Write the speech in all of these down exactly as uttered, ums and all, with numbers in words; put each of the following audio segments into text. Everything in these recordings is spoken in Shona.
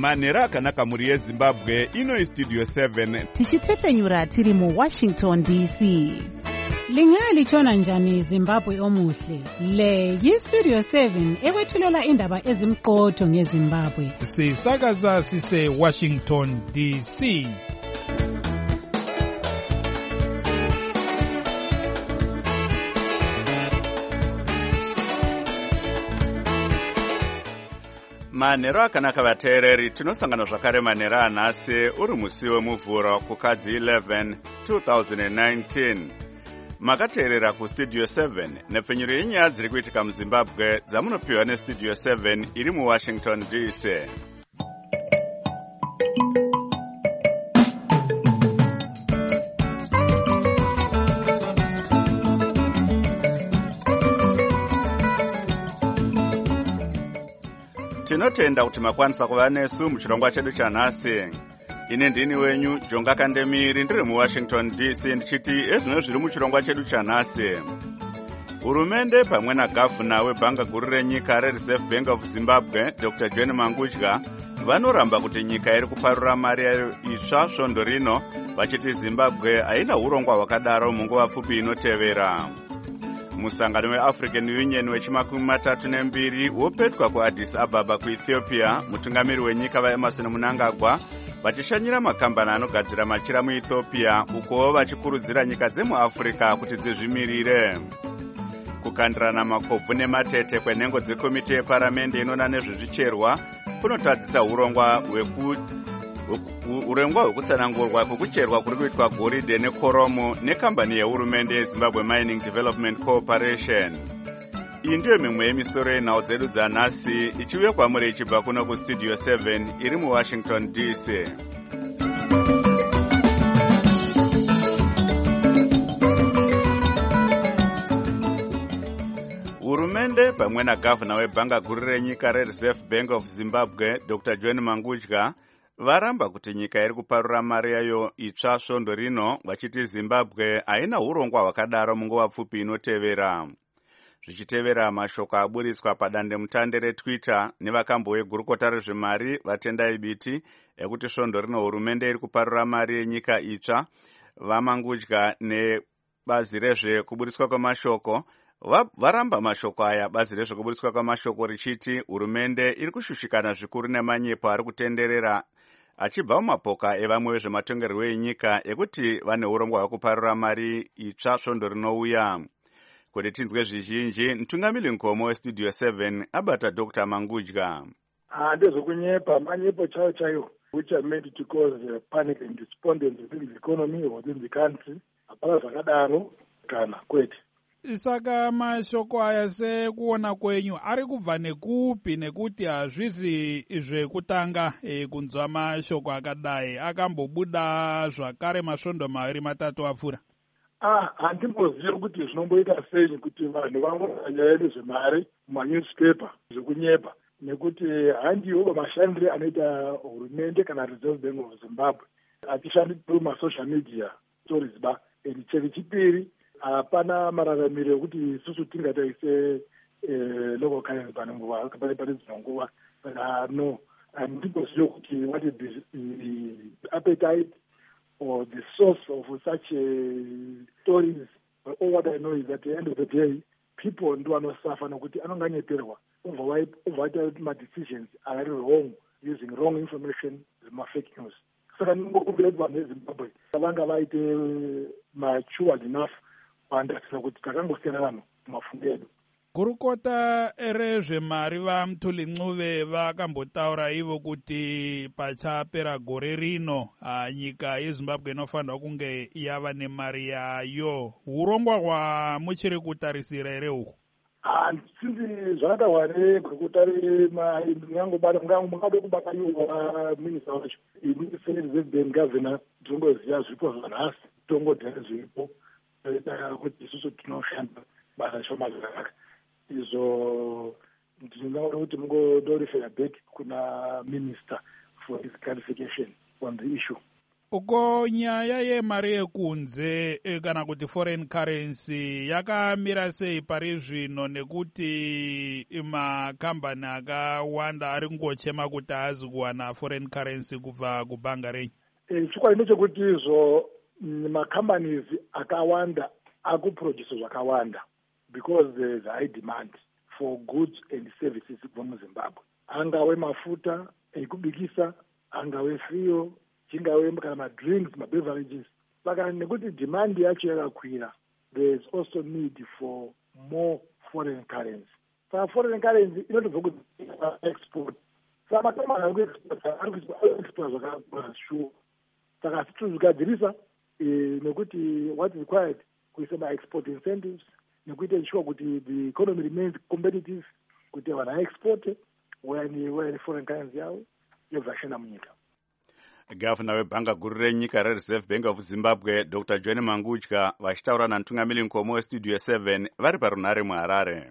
manhero akanaka mhuri yezimbabwe. Ino istudio seven tichitefenyura tiri muwashington D C. Lingalitshona njani Zimbabwe omuhle? Le yistudio seven ekwethulela indaba ezimqotho ngeZimbabwe. Sisakaza sise Washington D C. manhero akanaka vateereri, tinosangana zvakare manhero anhasi uri musi wemuvhuro kukadzi eleven twenty nineteen. Makateerera kustudio seven nepfenyuro yenyaya dziri kuitika muzimbabwe dzamunopiwa nestudio seven iri muwashington D C. Tinotenda kuti makwanisa kuva nesu muchirongwa chedu chanhasi. Ine ndini wenyu Jonga Kandemiri, ndiri muwashington D C, ndichiti ezvino zviri muchirongwa chedu chanhasi. Hurumende pamwe nagavhuna webhanga guru renyika reReserve Bank of Zimbabwe Doctor John Mangudya vanoramba kuti nyika iri kuparura mari yayo itsva svondo rino, vachiti Zimbabwe haina urongwa hwakadaro munguva pfupi inotevera. Musangano weAfrican Union wechimakumi matatu nembiri wopetwa kuAddis Ababa kuEthiopia, mutungamiri wenyika vaEmerson Mnangagwa vachishanyira makambani anogadzira machira muEthiopia, uko vachikurudzira nyika dzemuAfrica kuti dzizvimirire. Kukandirana makobvu nematete kwenhengo dzekomiti yeparamende inoona nezvezvicherwa kunotadzisa urongwa hweku urongwa hwekutsanangurwa kwekucherwa kuri kuitwa goridhe nekoromo nekambani yehurumende yeZimbabwe Mining Development Corporation. Iyi ndiyo mimwe yemisoro yenhau dzedu dzanhasi, ichiuya kwamuri ichibva kuno kustudio seven iri muwashington D C. Hurumende pamwe nagavhuna webhanga guru renyika reReserve Bank of Zimbabwe Doctor John Mangudya varamba kuti nyika iri kuparura mari yayo itsva svondo rino, vachiti Zimbabwe haina urongwa hwakadaro munguva pfupi inotevera. Zvichitevera mashoko aburitswa padandemutande reTwitter nevakambo vegurukota rezvemari vatendai biti ekuti svondo rino hurumende iri kuparura mari yenyika itsva, vaMangudya nebazi rezvekuburitswa kwemashoko varamba mashoko aya, bazi rezvekuburitswa kwemashoko richiti hurumende iri kushushikana zvikuru nemanyepo ari kutenderera achibva mumapoka evamwe vezvematongerwo enyika ekuti vane urongwa hwekuparura mari itsva svondo rinouya. Kuti tinzwe zvizhinji, mutungamiri nkomo westudio seven abata Doctor Mangudya. Handezokunyepa, manyepo chaiwo chaiwo which are meant to cause uh, panic and despondency within the economy or within the country. Hapana zvakadaro kana kwete. Saka mashoko aya sekuona kwenyu ari kubva nekupi, nekuti hazvizi zvekutanga e, kunzwa mashoko akadai akambobuda zvakare masvondo maviri matatu apfuura? Ah, handimbozivi kuti zvinomboita sei kuti vanhu vangonyaya nezvemari mumanewspaper zvekunyepa, nekuti handiwo mashandire anoita hurumende kana Reserve Bank of Zimbabwe achishandira masocial media stories ba. Chechipiri, hapana mararamiro ekuti isusu tingataise local currency panenguva pane dzinonguva. No, handimbozivi kuti what is the appetite or the source of such uh, stories. All what I know is that at the end of the day, people do not suffer nokuti anonganyeperwa over my decisions are wrong, using wrong information, my fake news. Saka ndingokumbira vanhu veZimbabwe vanga vaite matured enough kuandasira kuti takangosiyana vanhu mumafungo edu. Gurukota rezvemari vaMthuli Ncube vakambotaura ivo kuti pachapera gore rino nyika yeZimbabwe inofanira kunge yava nemari yayo. Urongwa hwamuchiri kutarisira here uhu? Sinzi zvakatawane kutari ngangobata ngangade kubakanyurwa minista wacho Reserve Bank governor tongoziya zvipo zvanhasi tongodhara zvipo kuti isusu tinoshanda basa shoma zvakanaka. Izvo ndinoona kuti mungodorifera back kuna minister for his clarification on the issue. Uko ko nyaya yemari yekunze kana kuti foreign currency yakamira sei pari zvino, nekuti makambani akawanda ari kungochema kuti haazi kuwana foreign currency kubva kubhanga renyu? Chikwadi ndechekuti izvo macompanies akawanda akuproduce zvakawanda because there is high demand for goods and services kubva muZimbabwe. Angave mafuta ekubikisa, angave fuel, chingave kana madrinks, mabeverages. Saka nekuti demand yacho yakakwira, there is also need for more foreign currency. Saka foreign currency inotobva kuexport. Saka makombani ari kuexport ari kuexport zvakakura sure. Saka situzvigadzirisa nekuti what is required kuisa ma-export incentives nekuita sure kuti the economy remains competitive, kuti vanhu aexporte wani foreign currency yavo yobvashana munyika. Gavana webhanga guru renyika reReserve Bank of Zimbabwe Doctor John Mangudya vachitaura namutungamiri Nkomo weStudio seven vari parunhare muHarare.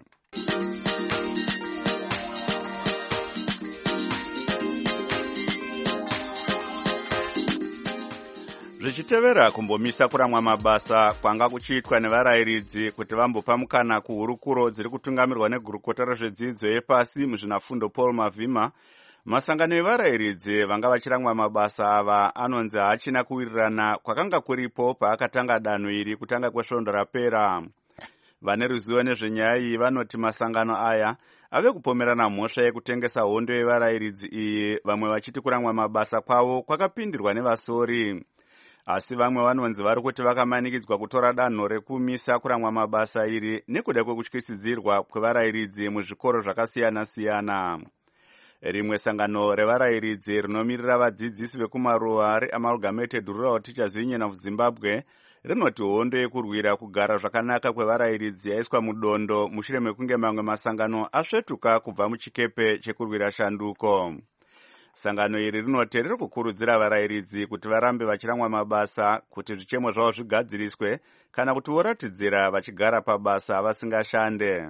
Zvichitevera kumbomisa kuramwa mabasa kwanga kuchiitwa nevarayiridzi kuti vambopa mukana kuhurukuro dziri kutungamirwa negurukota rezvedzidzo yepasi muzvinafundo Paul Mavhima, masangano evarayiridzi vanga vachiramwa mabasa ava anonzi haachina kuwirirana kwakanga kuripo paakatanga danho iri kutanga kwesvondo rapera. Vane ruzivo nezvenyaya iyi vanoti masangano aya ave kupomerana mhosva yekutengesa hondo yevarayiridzi iyi, vamwe vachiti kuramwa mabasa kwavo kwakapindirwa nevasori. Asi vamwe vanonzi vari kuti vakamanikidzwa kutora danho rekumisa kuramwa mabasa iri nekuda kwekutyisidzirwa kwevarayiridzi muzvikoro zvakasiyana-siyana. Rimwe sangano revarayiridzi rinomirira vadzidzisi vekumaruwa reAmalgamated Rural Teachers Union of Zimbabwe rinoti hondo yekurwira kugara zvakanaka kwevarayiridzi yaiswa mudondo mushure mekunge mamwe masangano asvetuka kubva muchikepe chekurwira shanduko. Sangano iri rinoti riri kukurudzira varayiridzi kuti varambe vachiramwa mabasa kuti zvichemo zvavo zvigadziriswe kana kuti voratidzira vachigara pabasa vasingashande.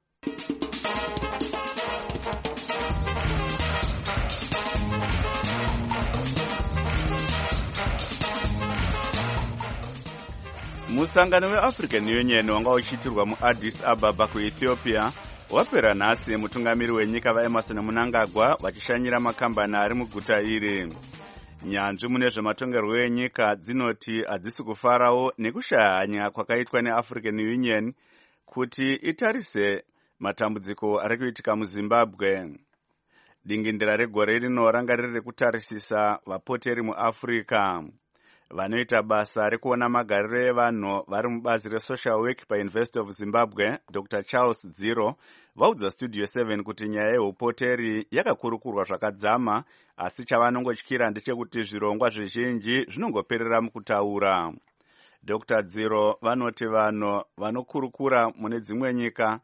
Musangano weAfrican Union wanga uchiitirwa muAddis Ababa kuEthiopia wapera nhasi mutungamiri wenyika vaEmerson Mnangagwa vachishanyira makambani ari muguta iri. Nyanzvi mune zvematongerwo enyika dzinoti hadzisi kufarawo nekushaya hanya kwakaitwa neAfrican Union kuti itarise matambudziko ari kuitika muZimbabwe. Dingindira regore rino ranga riri rekutarisisa vapoteri muAfrica vanoita basa rekuona magariro evanhu vari mubazi reSocial Work paUniversity of Zimbabwe. Doctor Charles Dziro vaudza Studio seven kuti nyaya yeupoteri yakakurukurwa zvakadzama, asi chavanongotyira ndechekuti zvirongwa zvizhinji zvinongoperera mukutaura. Doctor Dziro vanoti vanhu vanokurukura mune dzimwe nyika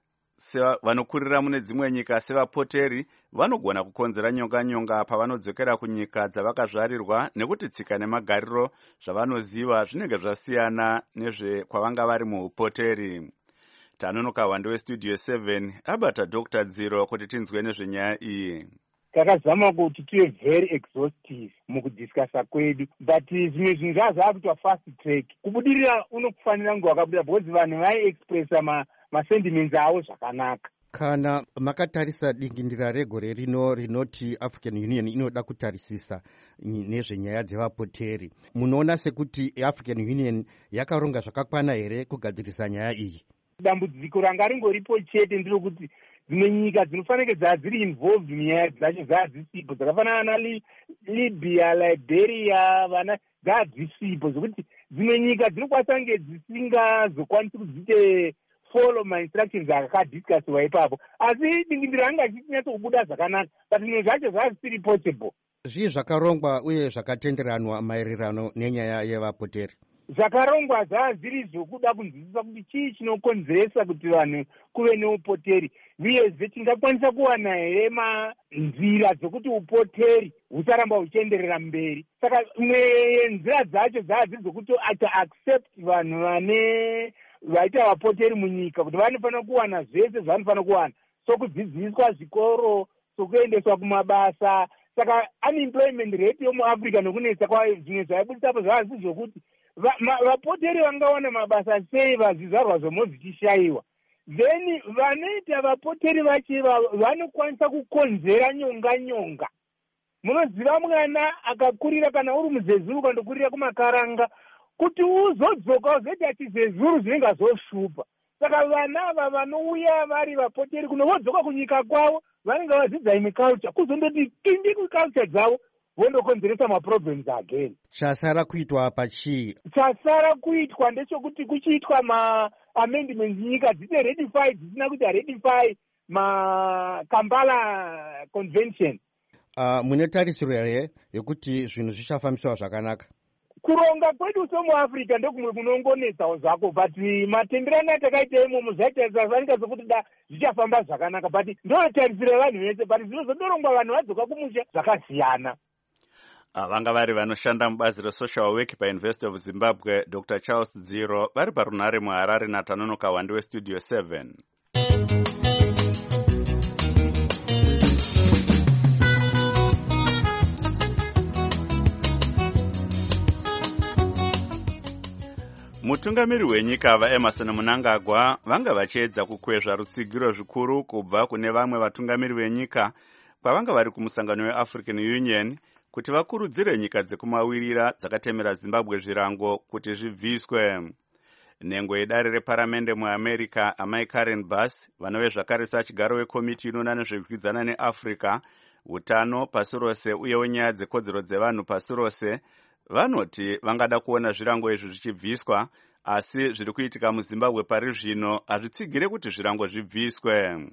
vanokurira mune dzimwe nyika sevapoteri vanogona kukonzera nyonga-nyonga pavanodzokera kunyika dzavakazvarirwa, nekuti tsika nemagariro zvavanoziva zvinenge zvasiyana nezve kwavanga vari muupoteri. Tanonoka hwande weStudio seven abata Doctor Dziro kuti tinzwe nezvenyaya iyi. Takazama kuti tive very exhaustive mukudiscussa kwedu, but zvimwe zvinhu zvazava kuitwa fast track. Kubudirira unokufanira ngo wakabuda because vanhu vaiexpressa ma masentiments avo zvakanaka. Kana makatarisa dingindira regore rino rinoti African Union inoda kutarisisa nezvenyaya dzevapoteri, munoona sekuti African Union yakaronga zvakakwana here kugadzirisa nyaya iyi? Dambudziko ranga ringoripo chete ndiro kuti dzimwe nyika dzinofanira dzava dziri involved munyaya dzacho dzadzisipo, dzakafanana naLibya, Liberia, vana dzadzisipo zvokuti dzimwe nyika dzinokwanisa kunge dzisingazokwanisi kudzite follow my instructions akadiscussiwa ipapo, asi dingindira anga chichinyatsokubuda zvakanaka, but zvinhu zvacho zvazvisiri possible. Zvii zvakarongwa uye zvakatenderanwa maererano nenyaya yevapoteri? Zvakarongwa zvazviri zvokuda kunzwisisa kuti chii chinokonzeresa kuti vanhu kuve neupoteri, uyezve tingakwanisa kuwana here manzira dzokuti upoteri husaramba huchienderera mberi. Saka imwe yenzira dzacho dzadziri dzokuti ata-accept vanhu vane vaita vapoteri munyika kuti vanofanira kuwana zvese zvanofanira kuwana, sokudzidziswa zvikoro, sokuendeswa kumabasa, saka unemployment rate yomuafrica nokunetsa kwayo zvimwe zvaibuditsapo zvavasi zvokuti vapoteri vangawana mabasa sei vazvizvarwa zvomo zvichishayiwa. Then vanoita vapoteri vachiva vanokwanisa kukonzera nyonga nyonga. Munoziva mwana akakurira kana uri muzezuru ukandokurira kumakaranga kuti uzodzoka uzoita chizezuru zvinenge zvoshupa. Saka vana ava vanouya vari vapoteri kuno vodzoka kunyika kwavo vanenge vadzidza imi culture kuzondoti pindi kuculture dzavo vondokonzeresa maproblems again. Chasara kuitwa pachii? Chasara kuitwa ndechekuti kuchiitwa ma-amendments nyika dzine ratify dzisina kuti ratify ma-Kampala Convention. Uh, mune tarisiro here yekuti zvinhu zvichafambiswa zvakanaka? Kuronga kwedu somuafrica ndokumwe kunongonetsawo zvako, but matenderano atakaita imomo zvaita vanika sokuti da zvichafamba zvakanaka, but ndotarisiro yevanhu vese, but zvinozodorongwa vanhu vadzoka kumusha zvakasiyana. Vanga vari vanoshanda mubazi resocial work paUniversity of Zimbabwe, Doctor Charles Dziro, vari parunhare muHarare naTanonoka Wandi weStudio seven. Mutungamiri wenyika vaEmerson Mnangagwa vanga vachiedza kukwezva rutsigiro zvikuru kubva kune vamwe vatungamiri venyika kwavanga vari kumusangano weAfrican Union kuti vakurudzire nyika dzekumawirira dzakatemera Zimbabwe zvirango kuti zvibviswe. Nhengo yedare reparamende muAmerica amai Karen Bass vanove zvakare sachigaro wekomiti inoona nezvekwidzana neAfrica, utano pasi rose uyewo nyaya dzekodzero dzevanhu pasi rose vanoti vangada kuona zvirango izvi zvichibviswa, asi zviri kuitika muZimbabwe pari zvino hazvitsigire kuti zvirango zvibviswe.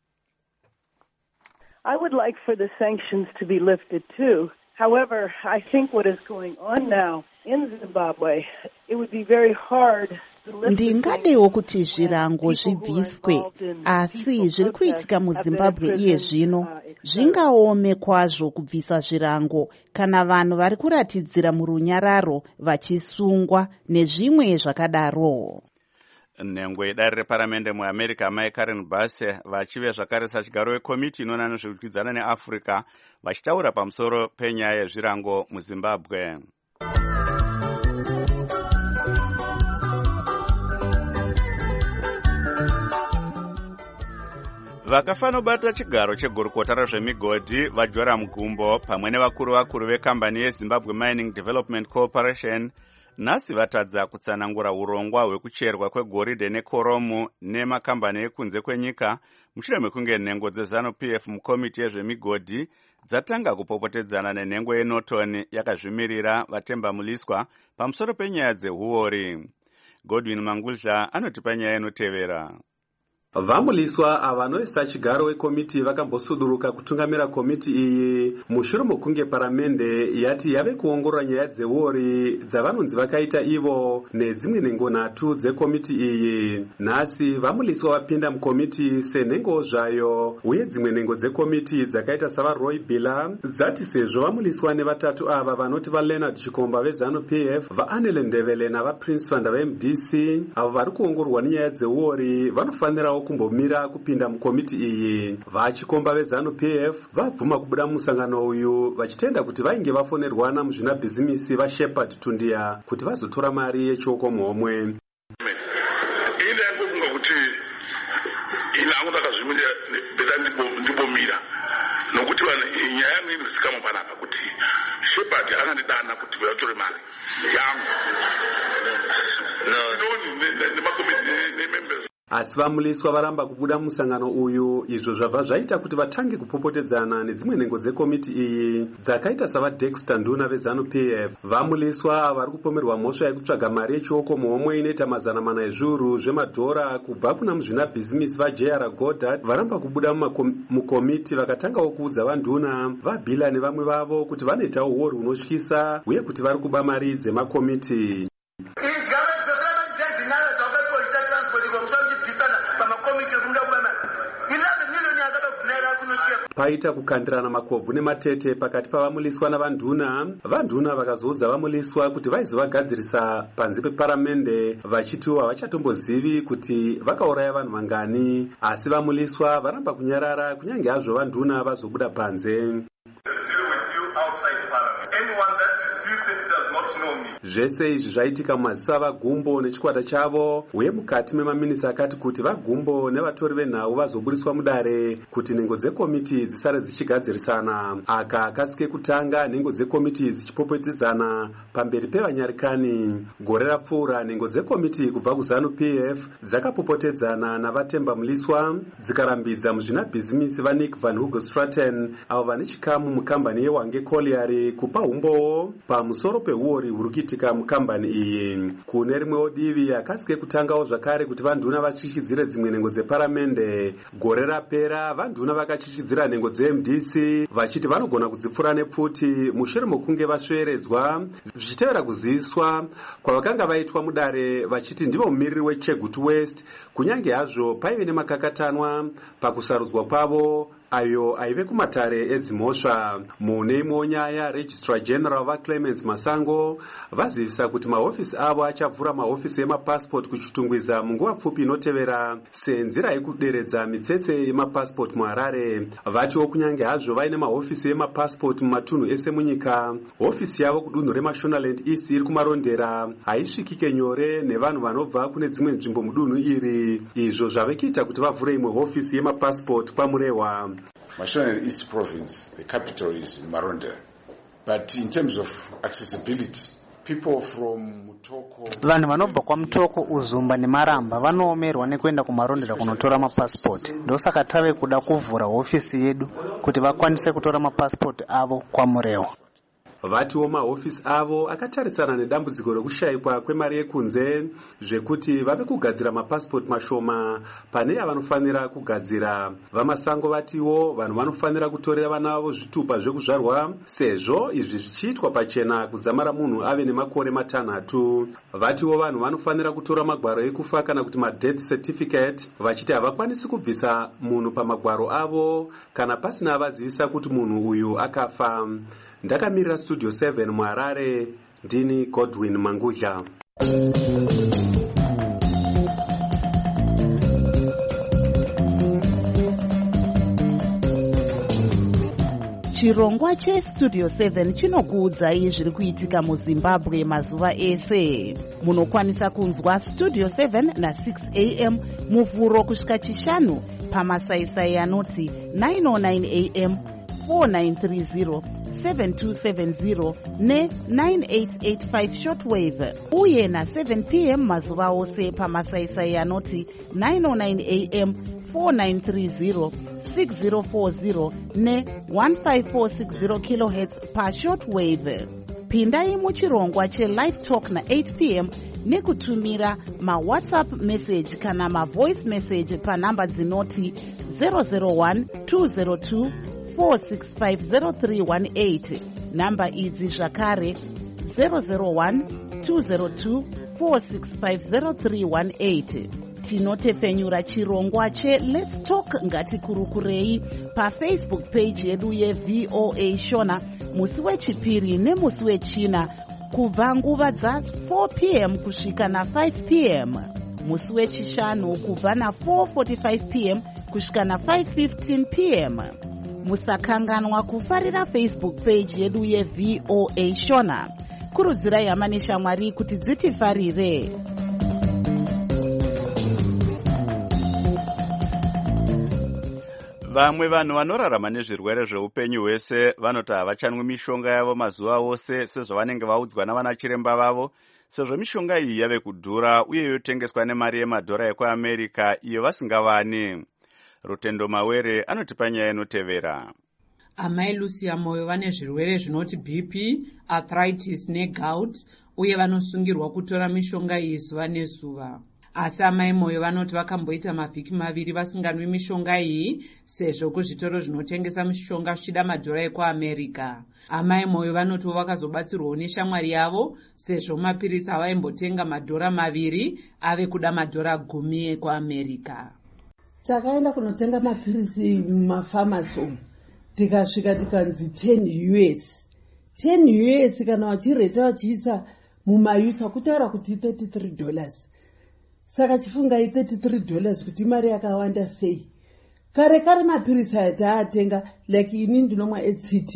I would like for the sanctions to be lifted too. However, I think what is going on now in Zimbabwe, it would be very hard. Ndingadewo kuti zvirango zvibviswe, asi zviri kuitika muZimbabwe iye zvino zvingaome kwazvo kubvisa zvirango kana vanhu vari kuratidzira murunyararo vachisungwa nezvimwe zvakadaro. Nhengo yedare reparamende muAmerica amai Karen Bass vachive zvakare sachigaro wekomiti inoona nezvekwidzana neAfrica vachitaura pamusoro penyaya yezvirango muZimbabwe. Vakafanobata chigaro chegurukota rezvemigodhi vaJoram Gumbo pamwe nevakuru vakuru vekambani yeZimbabwe Mining Development Corporation nhasi vatadza kutsanangura urongwa hwekucherwa kwegoridhe nekoromu nemakambani ekunze kwenyika mushure mekunge nhengo dzeZANU-P F mukomiti yezvemigodhi dzatanga kupopotedzana nenhengo yeNorton yakazvimirira vatemba muliswa pamusoro penyaya dzehuori. Godwin Mangudla anotipa nyaya inotevera. Vamuliswa ava vanoisa chigaro wekomiti vakambosuduruka kutungamira komiti iyi mushure mokunge paramende yati yave kuongorora nyaya dzehuori dzavanonzi vakaita ivo nedzimwe nhengo nhatu dzekomiti iyi. Nhasi vamuliswa vapinda mukomiti senhengo zvayo uye dzimwe nhengo dzekomiti dzakaita savaRoy Billa dzati sezvo vamuliswa nevatatu ava vanoti vaLeonard Chikomba veZANU-P F, vaAnele Ndebele navaPrince Vanda veM D C avo vari kuongororwa nenyaya dzehuori vanofanirawo kumbomira kupinda mukomiti iyi. Vachikomba veZANU-P F vabvuma kubuda musangano uyu vachitenda kuti vainge vafonerwana muzvina bhizimisi vaShepard Tundia kuti vazotora mari yechoko muhomwe. Ine yangofunga kuti ilango takazvimirira beta ndibomira nokuti vanhu nyaya yangu inozikamwa panapa kuti Shepard akandidana kuti vatore mari yangu nemakomiti nemembers. Asi vamuliswa varamba kubuda musangano uyu, izvo zvabva zvaita kuti vatange kupopotedzana nedzimwe nhengo dzekomiti iyi dzakaita savaDexter Nduna veZANU-P F. Vamuliswa vari kupomerwa mhosva yekutsvaga mari yechioko muhomwe inoita mazana mana ezviuru zvemadhora kubva kuna muzvina bhizimisi vaJ R Goddard varamba kubuda mukomiti vakatangawo kuudza vaNduna vaBilla nevamwe vavo kuti vanoita uori hunotyisa uye kuti vari kuba mari dzemakomiti. Paita kukandirana makobvu nematete pakati pavamuliswa navaNduna. VaNduna vakazoudza vamuliswa kuti vaizovagadzirisa panze peparamende vachitiwo havachatombozivi kuti vakauraya vanhu vangani, asi vamuliswa varamba kunyarara kunyange hazvo vaNduna vazobuda panze. outside parliament. Anyone that disputes it does not know me. Zvese izvi zvaitika mumazisa avagumbo nechikwata chavo, uye mukati memaminisa akati kuti vagumbo nevatori venhau vazoburiswa mudare kuti nhengo dzekomiti dzisare dzichigadzirisana. Aka akasike kutanga nhengo dzekomiti dzichipopotedzana pamberi pevanyarikani. Gore rapfuura nhengo dzekomiti kubva kuzanu P F dzakapopotedzana navatemba muliswa dzikarambidza muzvinabhizimisi vaNick van Hugo Stratton avo vane chikamu mukambani yeWange Colliery kupa umbowo pamusoro peuori huri kuitika mukambani iyi. Kune rimwewo divi akasike kutangawo zvakare kuti vanduna vachityidzire dzimwe nhengo dzeparamende. Gore rapera vanduna vakachityidzira nhengo dzeM D C vachiti vanogona kudzipfura nepfuti mushure mokunge vasveredzwa zvichitevera kuziviswa kwavakanga vaitwa mudare vachiti ndivo mumiriri weChegutu West, kunyange hazvo paive nemakakatanwa pakusarudzwa kwavo ayo aive kumatare edzimhosva. Mune imwewo nyaya, Registrar General vaClemens Masango vazivisa kuti mahofisi avo achavhura mahofisi emapasipoti kuchitungwiza munguva pfupi inotevera senzira yekuderedza mitsetse yemapasipoti muHarare. Vatiwo kunyange hazvo vaine mahofisi emapasipoti mumatunhu ese munyika, hofisi yavo kudunhu reMashonaland East iri kumarondera haisvikike nyore nevanhu vanobva kune dzimwe nzvimbo mudunhu iri. Izvo zvave kuita kuti vavhure imwe hofisi yemapasipoti kwaMurehwa. Mashonaland East Province, the capital is in Marondera. But in terms of accessibility, people from Mutoko... Vanhu vanobva kwaMutoko, Uzumba neMaramba vanoomerwa nekuenda kumarondera kunotora mapasipoti. Ndosaka tave kuda kuvhura hofisi yedu kuti vakwanise kutora mapasipoti avo kwaMurehwa. Vatiwo mahofisi avo akatarisana nedambudziko rekushayikwa kwemari yekunze zvekuti vave kugadzira mapasipoti mashoma pane avanofanira kugadzira. VaMasango vatiwo vanhu vanofanira kutorera vana vavo zvitupa zvekuzvarwa sezvo izvi zvichiitwa pachena kudzamara munhu ave nemakore matanhatu. Vatiwo vanhu vanofanira kutora magwaro ekufa kana kuti madeath certificate vachiti havakwanisi kubvisa munhu pamagwaro avo kana pasina vazivisa kuti munhu uyu akafa. Ndakamirira Studio seven muHarare, ndini Godwin Mangudla. Chirongwa cheStudio seven chinokuudzai zviri kuitika muZimbabwe mazuva ese. Munokwanisa kunzwa Studio seven na six a m muvhuro kusvika chishanu pamasaisai anoti nine oh nine a m, four nine three zero, seven two seven zero ne nine eight eight five shortwave, uye na seven p m mazuva ose pamasaisai anoti nine oh nine a m, four nine three zero, six zero four zero ne one five four six zero kilohertz pa shortwave. Pindai muchirongwa cheLive Talk na eight p m nekutumira maWhatsApp message kana mavoice message panhamba dzinoti zero zero one two zero two four six five zero three one eight. Namba idzi zvakare zero zero one two zero two four six five zero three one eight. Tinotefenyura chirongwa che Let's Talk Ngatikurukurei paFacebook page yedu yeV O A Shona musi wechipiri nemusi wechina kubva nguva dza four p m kusvika na five p m, musi wechishanu kubva na four forty-five p m kusvika na five fifteen p m. Musakanganwa kufarira Facebook page yedu yeV O A Shona. Kurudzirai hama neshamwari kuti dzitifarire. Vamwe vanhu vanorarama nezvirwere zveupenyu hwese vanoti havachanwi mishonga yavo mazuva ose sezvavanenge vaudzwa navana chiremba vavo, sezvo mishonga iyi yave kudhura uye yotengeswa nemari yemadhora ekuAmerica iyo vasingavani. Rutendo Mawere anotipa nyaya inotevera. Amai Lucia Moyo vane zvirwere zvinoti B P, arthritis negout uye vanosungirwa kutora mishonga iyi zuva nezuva. Asi amai Moyo vanoti vakamboita mavhiki maviri vasinganwi mishonga iyi sezvo kuzvitoro zvinotengesa mishonga zvichida madhora ekuAmerica. Amai Moyo vanotiwo vakazobatsirwawo neshamwari yavo sezvo mapiritsi avaimbotenga madhora maviri ave kuda madhora gumi ekuAmerica. Takaenda kunotenga mapirisi mumafamasi umu tikasvika tikanzi ten U S. ten U S kana wachireta wachiisa mumayusa kutaura kuti thirty-three dollars. Saka chifungai thirty-three dollars kuti mari yakawanda sei. Kare kare mapirisi aya taatenga like ini ndinomwa E C T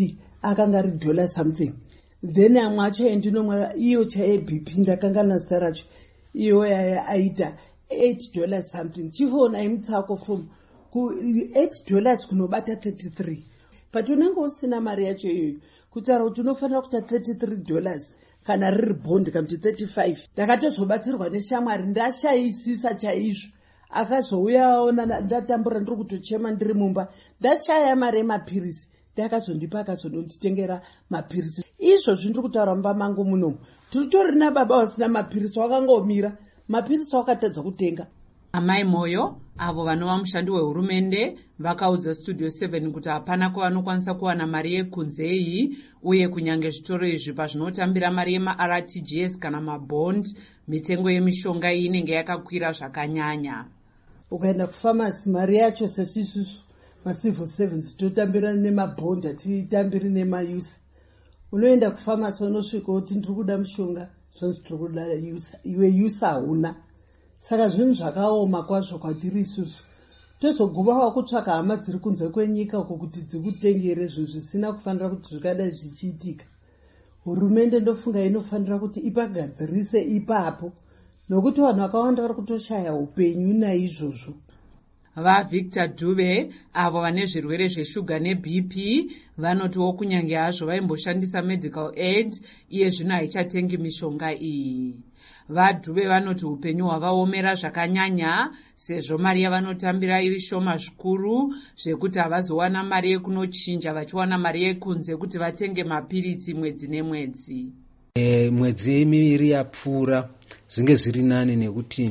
akanga ari dollar something, then amwe acho endinomwa iyo chaye-B P ndakangana zita racho, iyo aita eight dollars something. Chifoona imutsako from ku eight dollars kunobata thirty-three. But unenge usina mari yacho iyoyo kutaura kuti unofanira kuita thirty-three dollars kana riri bond kana kuti thirty-five. Ndakatozobatsirwa neshamwari ndashayisisa chaizvo, akazouya aona ndatambura ndiri kutochema ndiri mumba, ndashaya mari yemapirisi, ndakazondipa akazondonditengera mapirisi. Izvozvi ndiri kutaura mumba mangu munomu tiritori nababa vasina mapirisi, wakangomira mapirisi wakatadza kutenga. Amai Moyo avo vanova mushandi wehurumende vakaudza Studio seven kuti hapana kwavanokwanisa kuwana mari yekunze iyi, uye kunyange zvitoro izvi pazvinotambira mari yema-R T G S kana mabond, mitengo yemishonga iyi inenge yakakwira zvakanyanya. Ukaenda kufamasi mari yacho sechisusu macivil servants totambira nemabond, hatitambiri nemayusa. Unoenda kufamasi unosvika kuti ndiri kuda mushonga, zvonzi tiri kuda yusa, iwe yusa hauna. Saka zvinhu zvakaoma kwazvo kwatiri isusu. Tozoguvawo kutsvaka hama dziri kunze kwenyika uko kuti dzikutengere zvinhu zvisina kufanira kuti zvikadai zvichiitika. Hurumende ndofunga inofanira kuti ipagadzirise ipapo, nokuti vanhu vakawanda vari kutoshaya upenyu naizvozvo. VaVictor Dube avo vane zvirwere zveshuga neB P vanotiwo kunyange hazvo vaimboshandisa medical aid, iye zvino haichatengi mishonga iyi. VaDube vanoti upenyu hwavaomera zvakanyanya sezvo mari yavanotambira iri shoma zvikuru zvekuti havazowana mari yekunochinja vachiwana mari yekunze kuti vatenge mapirisi mwedzi nemwedzi. E, mwedzi miviri yapfuura zvinge zviri nani nekuti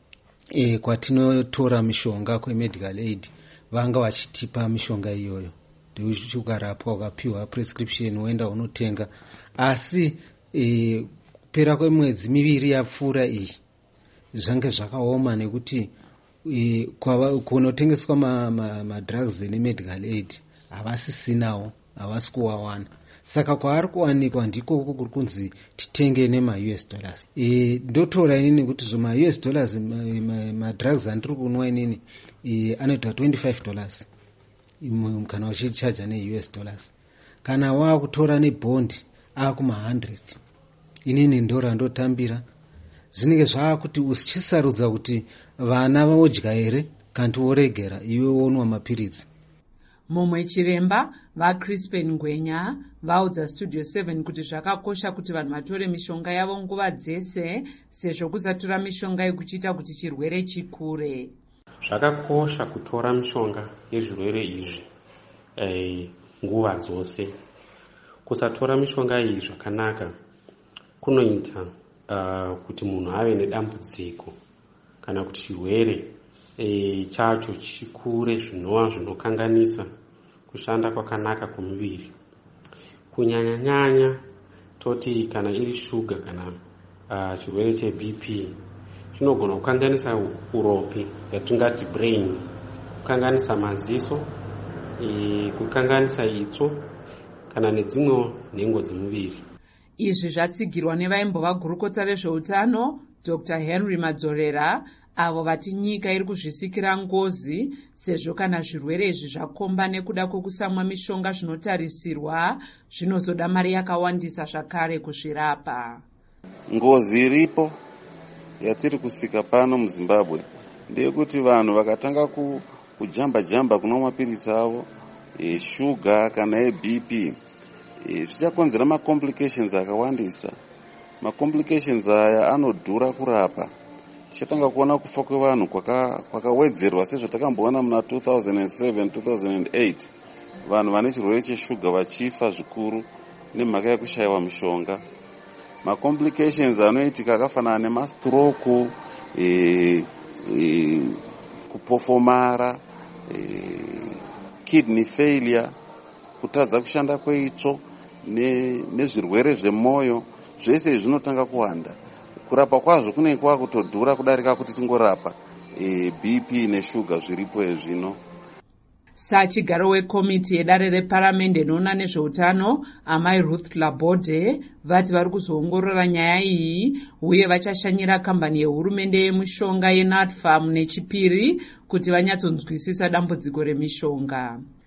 e, kwatinotora mishonga kwemedical aid vanga vachitipa mishonga iyoyo ndeuchi ukarapwa ukapiwa prescription uenda unotenga, asi e, kupera kwemwedzi miviri yapfuura iyi zvange zvakaoma nekuti e, kunotengeswa madrugs ma, ma nemedical aid havasisinawo, havasi kuwawana. Saka kwaari kuwanikwa ndiko uko kuri kunzi titenge nema-U S dollars. E, ndotora inini kuti zvoma-U S dollars madrugs andiri kunwa inini e, anoita twenty-five dollars kana uchichaja ne-U S dollars. Kana waakutora nebond akuma one hundred. Inini ndora ndotambira. Zvinenge zvaakuti uchisarudza kuti vana vodya here kanti woregera iwe wonwa mapirisi. Mumwe chiremba vaCrispin Ngwenya vaudza Studio seven kuti zvakakosha kuti vanhu vatore mishonga yavo nguva dzese sezvo kusatora mishonga ikuchiita kuti chirwere chikure. Zvakakosha kutora mishonga yezvirwere izvi eh, nguva dzose. Kusatora mishonga iyi zvakanaka kunoita uh, kuti munhu ave nedambudziko kana kuti chirwere e, chacho chikure zvinova zvinokanganisa kushanda kwakanaka kwemuviri. Kunyanya nyanya toti kana iri shuga kana uh, chirwere cheB P chinogona kukanganisa uropi yatingati brain, kukanganisa maziso, e, kukanganisa itsvo kana nedzimwe nhengo dzemuviri. Izvi zvatsigirwa nevaimbova gurukota vezveutano Doctor Henry Madzorera avo vati nyika iri kuzvisikira ngozi sezvo kana zvirwere izvi zvakomba nekuda kwekusamwa mishonga zvinotarisirwa zvinozoda mari yakawandisa zvakare kuzvirapa. Ngozi iripo yatiri kusika pano muZimbabwe ndeyekuti vanhu vakatanga kujamba jamba kunwa mapirisi avo e, shuga kana eB P zvichakonzera macomplications akawandisa. Macomplications aya anodhura kurapa. Tichatanga kuona kufa kwevanhu kwakawedzerwa sezvo takamboona muna two thousand seven two thousand eight vanhu vane chirwere cheshuga vachifa zvikuru nemhaka yekushayiwa mishonga. Macomplications anoitika akafanana nemastroke, e, e, kupofomara, e, kidney failure, kutadza kushanda kweitsvo nezvirwere zvemwoyo, zvese zvinotanga kuwanda. Kurapa kwazvo kunenge kwakutodhura kudarika kuti tingorapa e, B P neshuga zviripo ezvino. Sachigaro wekomiti yedare reparamende inoona nezveutano amai Ruth Laborde vati vari kuzoongorora nyaya iyi uye vachashanyira kambani yehurumende yemishonga yeNatfarm nechipiri kuti vanyatsonzwisisa dambudziko remishonga.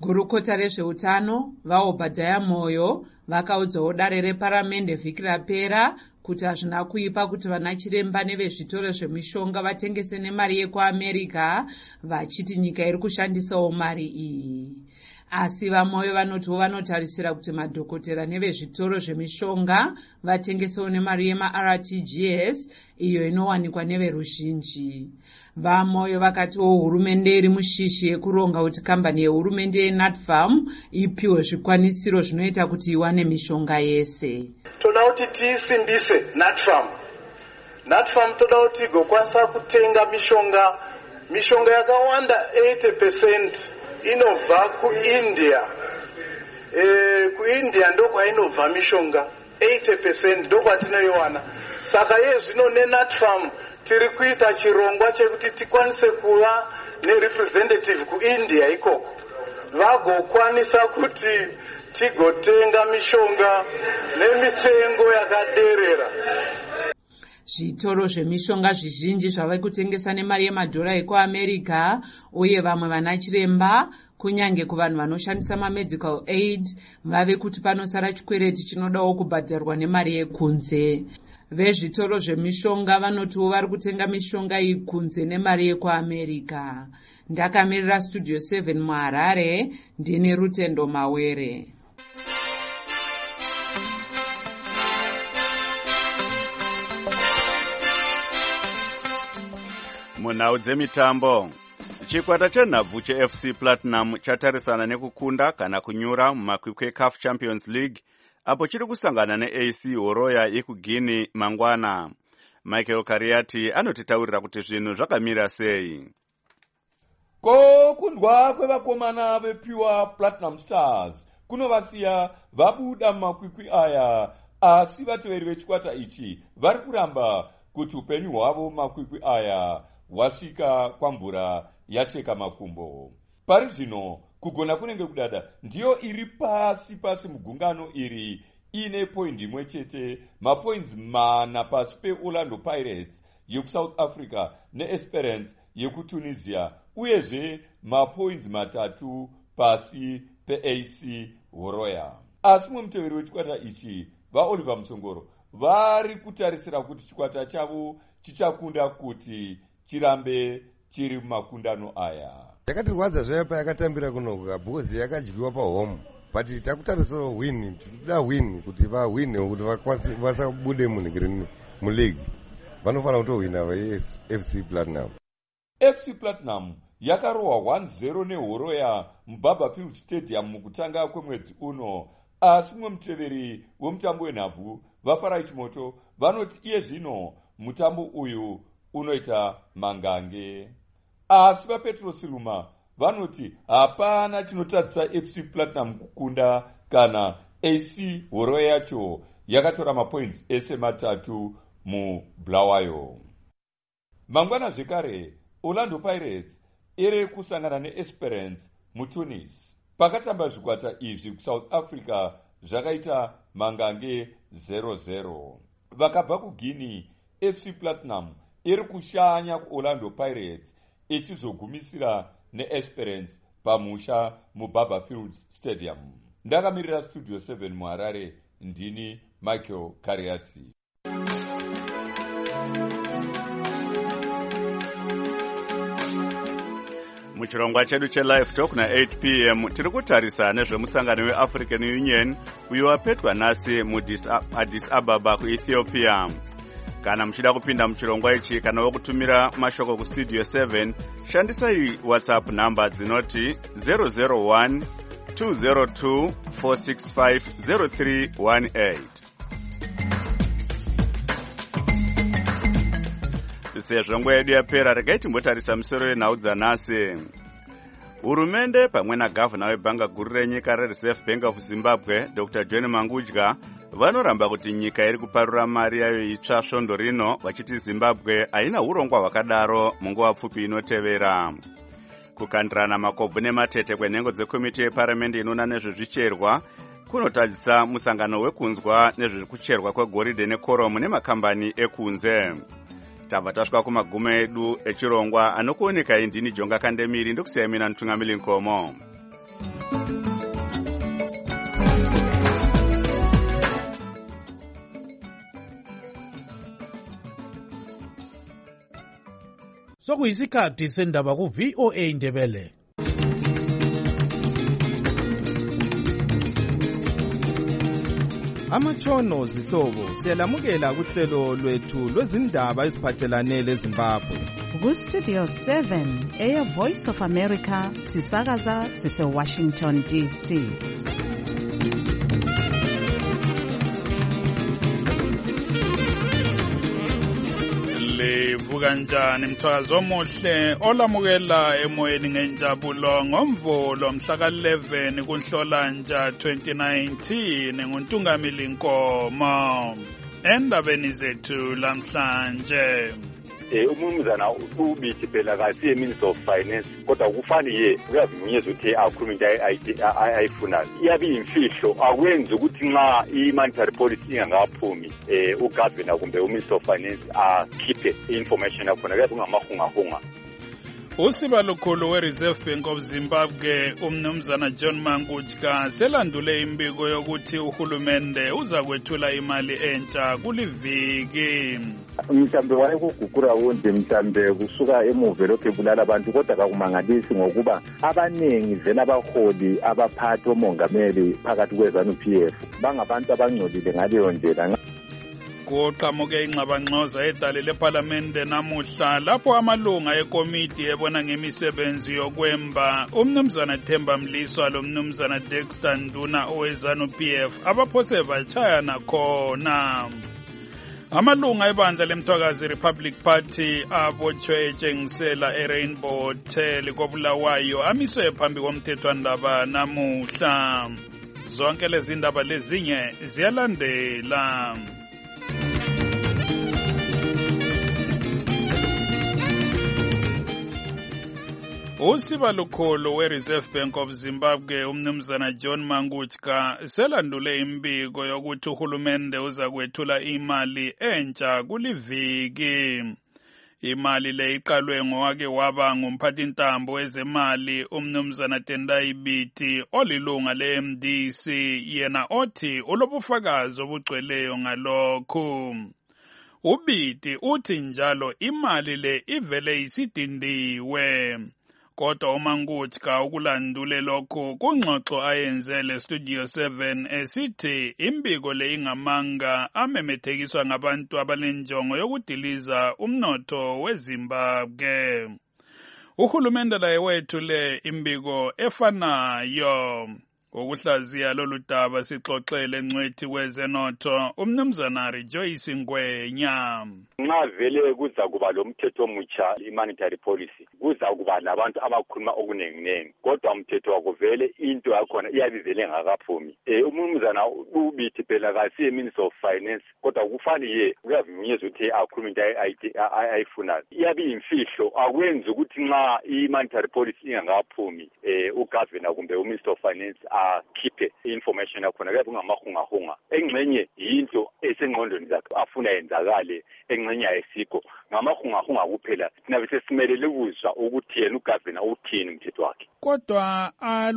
gurukota rezveutano vaobhadhaya moyo vakaudzawo dare reparamende vhiki rapera kuti hazvina kuipa kuti vana chiremba nevezvitoro zvemishonga vatengese nemari yekuamerica, vachiti nyika iri kushandisawo mari iyi. Asi vamoyo vanotiwo vanotarisira kuti madhokotera nevezvitoro zvemishonga vatengesewo nemari yema-R T G S iyo inowanikwa neveruzhinji. Vamoyo vakatiwo hurumende iri mushishi yekuronga kuti kambani yehurumende yeNatfarm ipiwe zvikwanisiro zvinoita kuti iwane mishonga yese. Toda kuti tiisimbise Natfarm. Natfarm toda kuti igokwanisa kutenga mishonga mishonga yakawanda eighty percent inobva kuIndia. E, kuIndia ndokwainobva mishonga eighty percent ndokwatinoiwana. Saka iye zvino neNatfarm tiri kuita chirongwa chekuti tikwanise kuva nerepresentative kuIndia ikoko vagokwanisa kuti tigotenga mishonga nemitengo yakaderera. Zvitoro zvemishonga zvizhinji zvave kutengesa nemari yemadhora ekuamerica, uye vamwe vana chiremba kunyange kuvanhu vanoshandisa mamedical aid vave kuti panosara chikwereti chinodawo kubhadharwa nemari yekunze. Vezvitoro zvemishonga vanotiwo vari kutenga mishonga iyi kunze nemari yekuamerica. Ndakamirira Studio seven muHarare, ndine Rutendo Mawere. Munhau dzemitambo, chikwata chenhabvu cheF C Platinum chatarisana nekukunda kana kunyura mumakwikwi eCAF Champions League apo chiri kusangana neA C Horoya yekuGuinea mangwana. Michael Kariati anotitaurira kuti zvinhu zvakamira sei. Kukundwa kwevakomana vePure Platinum Stars kunovasiya vabuda mumakwikwi aya, asi vateveri vechikwata ichi vari kuramba kuti upenyu hwavo mumakwikwi aya wasvika kwamvura yacheka makumbo. Pari zvino kugona kunenge kudada ndiyo iri pasi pasi mugungano iri ine point imwe chete, mapoints mana pasi peOrlando Pirates yekuSouth Africa neEsperance yekuTunisia, uyezve mapoints matatu pasi peA C Horoya. Asi mumwe muteveri wechikwata ichi vaOliver Musongoro vari kutarisira kuti chikwata chavo chichakunda kuti chirambe chiri mumakundano aya. Yakatirwadza zvaya payakatambira kunoka bhozi yakadyiwa pahome, but takutarisira win, tikuda win kuti vawine kuti vasabude munhu muleague. Vanofana kutowina vaF C Platinum. F C Platinum yakarohwa one zero neHoroya muBarberfield Stadium mukutanga kwemwedzi uno, asi mumwe muteveri wemutambo wenhabvu vaFarai Chimoto vanoti iye zvino mutambo uyu unoita mangange. Asi vaPetro Siluma vanoti hapana chinotadzisa F C Platinum kukunda kana A C Horoya yacho yakatora mapoints ese matatu muBulawayo. Mangwana zvekare Orlando Pirates iri kusangana neEsperance muTunis. Pakatamba zvikwata izvi kuSouth Africa zvakaita mangange zero zero. Vakabva kuGuinea, F C Platinum iri kushanya kuOrlando Pirates ichizogumisira neEsperance pamusha muBarberfield Stadium. Ndakamirira Studio seven muHarare, ndini Michael Kariati. Muchirongwa chedu cheLive Talk na eight p m tiri kutarisa nezvemusangano weAfrican Union uyo wapetwa nhasi muAddis Ababa kuEthiopia. Kana muchida kupinda muchirongwa ichi kana wokutumira mashoko kuStudio seven, shandisai WhatsApp number dzinoti zero zero one two zero two four six five zero three one eight. Sezvo nguva yedu yapera, regai timbotarisa musoro wenhau dzanhasi. Hurumende pamwe nagavhana webhanga guru renyika reReserve Bank of Zimbabwe Doctor John Mangudya vanoramba kuti nyika iri kuparura mari yayo itsva svondo rino, vachiti Zimbabwe haina urongwa hwakadaro munguva pfupi inotevera. Kukandirana makobvu nematete kwenhengo dzekomiti yeparamende inoona nezvezvicherwa kunotadzisa musangano wekunzwa nezvekucherwa kwegoridhe nekoromu nemakambani ekunze. Tabva tasvika kumagumo edu echirongwa anokuoneka indini Jonga Kandemiri ndokusiyamina Ntungamili Nkomo. Sokuyisikhathi sendaba ku V O A Ndebele. Amatshono zihlobo siyalamukela kuhlelo lwethu lwezindaba eziphathelane leZimbabwe. Ku Studio seven eya Voice of America sisakaza sise Washington D C. Kanjani mthwazo omuhle olamukela emoyeni ngenjabulo ngomvulo mhla ka eleven kuNhlolanja twenty nineteen nguNtungamili Nkomo endabeni zethu lamhlanje. Eh umumzana ubithi phela kasiye Minister of Finance kodwa kufani ye uyavunyezwa ukuthi akhulume into ayifuna iyabe imfihlo akwenzi ukuthi nxa i-monetary policy ingakaphumi eh ugovernor kumbe uMinister of Finance akhiphe information yakhona kuyabe kungamahungahunga. Usiba lukhulu we-Reserve Bank of Zimbabwe umnumzana John Mangudka selandule imbiko yokuthi uhulumende uza kwethula imali entsha kuliviki. Mhlambe wayekugugura wonke mhlambe kusuka emuva lokho ebulala abantu kodwa kakumangalisi ngokuba abaningi vele abaholi abaphathi omongameli phakathi kweZANU-P F bangabantu abangcolile ngaleyo ndlela. Kuqhamuke ingxabangxoza edale leParliamente namuhla lapho amalunga ekomiti ebona ngemisebenzi yokwemba umnumzana Themba Mliswa lo mnumzana Dexter Nduna oweZANU-P F abaphose bachayana khona. Amalunga ebandla lemthwakazi Republic Party abotshwe etshengisela eRainbow Hotel koBulawayo amiswe phambi komthethwandaba namuhla. Zonke lezi ndaba lezinye ziyalandela. Usiba lukhulu we-Reserve Bank of Zimbabwe umnumzana John Mangudka selandule imbiko yokuthi uhulumende uza kwethula imali entsha kuliviki. Imali le iqalwe ngowake waba ngumphathintambo wezemali umnumzana Tendai Biti olilunga le-M D C yena othi ulobufakazi obugcweleyo ngalokhu. Ubiti uthi njalo imali le ivele isidindiwe. Kodwa uMangudka ukulandule lokhu kungxoxo ayenzele Studio seven esithi imbiko le ingamanga amemethekiswa ngabantu abalenjongo yokudiliza umnotho weZimbabwe. Uhulumende laye wethule imbiko efanayo. Ukuhlaziya lolu daba sixoxele ngcwethi kwezenotho umnumzana Rejoice Ngwenya. Nxa vele kuza kuba lo mthetho omutsha i-monetary policy kuza kuba labantu abakhuluma okunenginengi kodwa umthetho wako vele into yakhona iyabivele ngakaphumi. Eh umnumzana ubithi phela kasiye Minister of Finance kodwa kufani ye uyavunyezwa ukuthi akhulume into ayifuna. Iyabe imfihlo akwenzi ukuthi nxa i-monetary policy ingakaphumi eh ugovernor kumbe uMinister of Finance akhiphe information yakhona kuyabe kungamahungahunga. Engxenye into esengqondweni zakhe afuna yenzakale engxenye ayisikho ngamahungahunga kuphela sinabe sesimelele ukuzwa ukuthi yena ugovernor uthini umthetho wakhe. Kodwa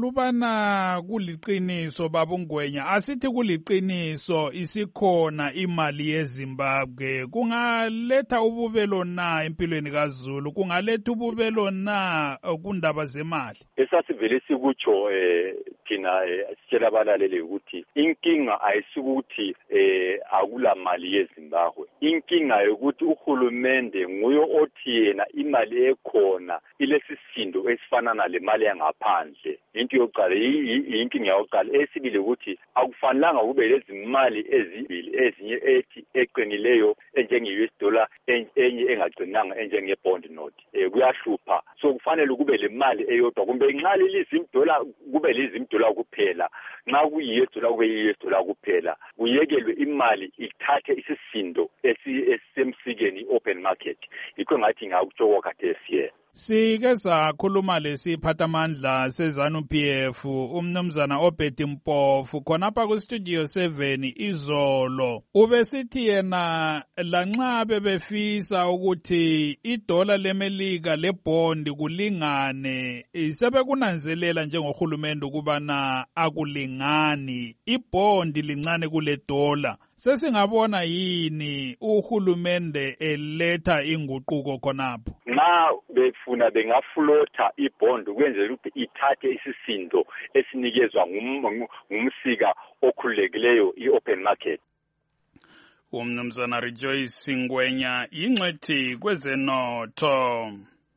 alubana kuliqiniso babungwenya asithi kuliqiniso isikhona imali yeZimbabwe kungaletha ububelo na empilweni kaZulu kungaletha ububelo na kundaba zemali. Esasivele sikutsho eh thina sitshela abalaleli ukuthi inkinga ayisikuthi eh akula mali yeZimbabwe. Inkinga yokuthi uhulumende nguyo othi yena imali ekhona ilesisindo esifana nale mali yangaphandle. Into yokuqala inkinga yokuqala esibili ukuthi akufanelanga kube lezi mali ezibili ezinye ethi eqinileyo enjenge U S dollar enye engaqinanga enjenge bond note. Eh kuyahlupha. So kufanele kube le mali eyodwa kumbe nxa lizim dollar kube lizim dollar kuphela. Nxa kuyi U S dollar kube U S dollar kuphela. Kuyekelwe imali ithathe isisindo esisemsikeni open market. Yikho ngathi ngakutshoko khathesi ye. Sike sakhuluma lesiphathamandla seZANU-P F umnumzana Obedi Mpofu khonapha ku-Studio seven izolo. Ubesithi yena lanxa bebefisa ukuthi idola lemelika lebhondi kulingane, sebekunanzelela njengohulumende ukubana akulingani, ibhondi lincane kule dola. Sesingabona yini uhulumende eletha inguquko khonapho? Nxa befuna bengaflota ibhondi ukwenzela ukuthi ithathe isisindo esinikezwa ngumsika okhululekileyo i-open market. Umnumzana Rejoice Ngwenya ingcwethi kwezenotho.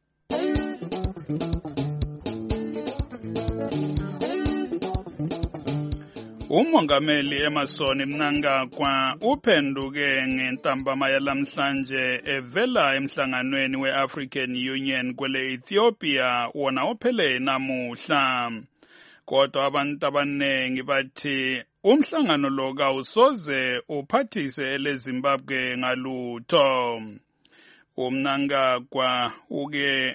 Umongameli Emmerson Mnangagwa uphenduke ngentambama yalamhlanje evela emhlanganweni we-African Union kwele Ethiopia wona ophele namuhla. Kodwa abantu abanengi bathi umhlangano lo kawusoze uphathise eleZimbabwe ngalutho. Umnangagwa uke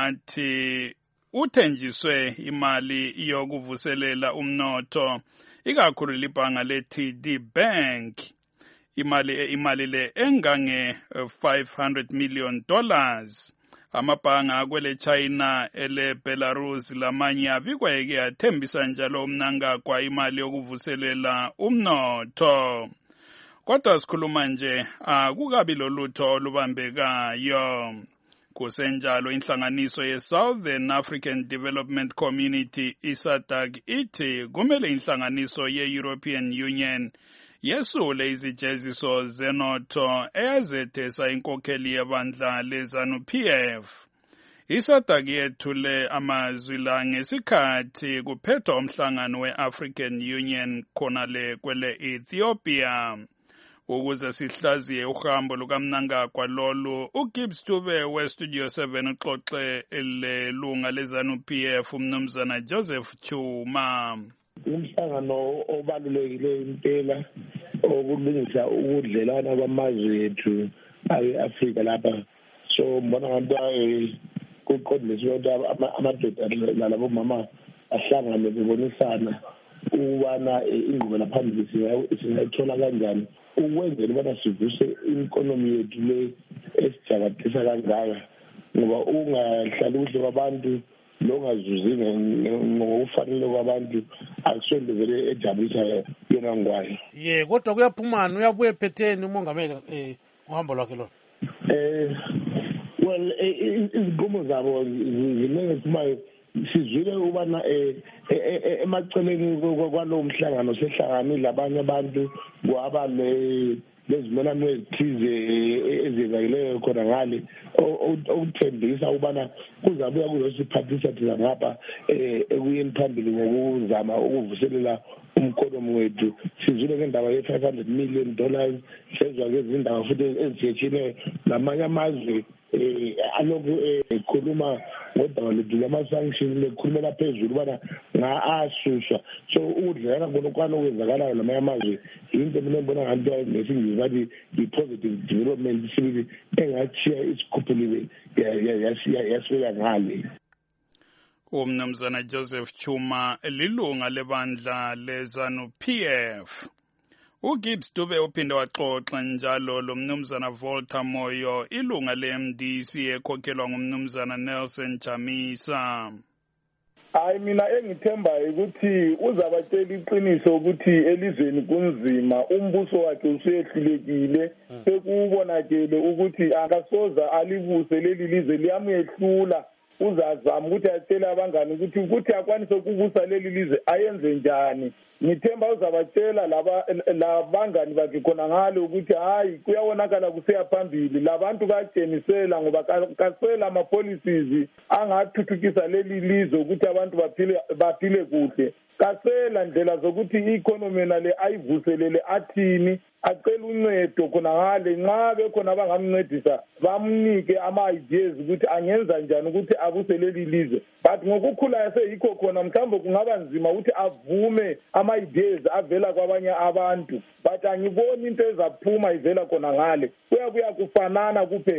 wathi uthenjiswe imali yokuvuselela umnotho ikakhulu libhanga le-T D Bank, imali imali le engange five hundred million dollars. Amabhanga kwele China ele Belarus lamanye abikweke athembisa njalo Mnangagwa imali yokuvuselela umnotho. Kodwa sikhuluma nje akukabi lolutho olubambekayo. Kusenjalo inhlanganiso ye-Southern African Development Community I S A D C ithi kumele inhlanganiso ye-European Union yesule izijeziso zenotho eyazethesa inkokheli yebandla leZANU-P F. I S A D C yethule amazwi la ngesikhathi kuphethwa umhlangano we-African Union khonale kwele Ethiopia. Ukuze sihlaziye uhambo lukaMnangagwa lolu, uGibbs Dube we-Studio seven uxoxe lelunga leZANU-P F umnumzana Joseph Chuma. Umhlangano obalulekile impela okulungisa ukudlelana kwamazwe ethu ayi-Afrika lapha. So mbona ngathi kuqondiswe ukuthi amadoda nalabo mama ahlangane bebonisana ukubana ingqubela phambili singayithola kanjani ukwenzela ubana sivuse ikonomi yethu le esijakadisa kangaka, ngoba ungahlali kuhle kwabantu longazuzi ngokufanele kwabantu akusonto vele ejabulisa yona ngwayo. Ye kodwa kuyaphumana uyabuye ephetheni umongameli eh uhambo lwakhe lo. Eh well izinqumo zabo ziningi kumayo sizwile ubana emaceleni kwalo mhlangano sehlanganile abanye abantu kwaba le lezimelano ezithize ezizayileyo khona ngale okuthembisa ubana kuzabuya kuzosiphathisa thina ngapha ekuyeni phambili ngokuzama ukuvuselela umkhonomi wethu. Sizwile ngendaba ye-five hundred million dollars, sezwa ngezindaba futhi ezithiyetshileyo namanye amazwe alokhu ekhuluma ngodaba lethu lama-sanctions lekhulumela phezulu ubana nga-asuswa. So ukudlelana konokwana okwenzakalayo namanye amazwe yinto mina mbona ngathi ngesingisi bathi i-positive development sibili engathiya isikhuphulile yasibeka ngale. Umnumzana Joseph Chuma lilunga lebandla leZANU-P F. uGibbs Dube uphinde waxoxa njalo lo mnumzana Volta Moyo ilunga le-M D C ekhokhelwa ngumnumzana Nelson Chamisa. Hayi mina engithembayo ukuthi uzabatshela iqiniso ukuthi elizweni kunzima, umbuso wakhe usehlulekile, sekubonakele ukuthi akasoza alibuse leli lizwe liyamehlula. Uzazama ukuthi atshele abangani ukuthi ukuthi akwanise ukubusa leli lizwe ayenze njani. Ngithemba uzabatshela laba labangani bakhe khona ngale ukuthi hayi kuyawonakala kuseya phambili, labantu bayatshenisela ngoba kasela ama policies angathuthukisa leli lizwe ukuthi abantu baphile baphile kuhle. Kasela ndlela zokuthi i-economy nale ayivuselele athini, acela uncedo khona ngale nxa bekhona abangamncedisa bamnike ama-ideas ukuthi angenza njani ukuthi abuse leli lizwe. But ngokukhula yaseyikho khona mhlawumbe kungaba nzima ukuthi avume ama-ideas avela kwabanye abantu, but angiboni into ezaphuma ivela khona ngale, kuyabuya kufanana kuphela.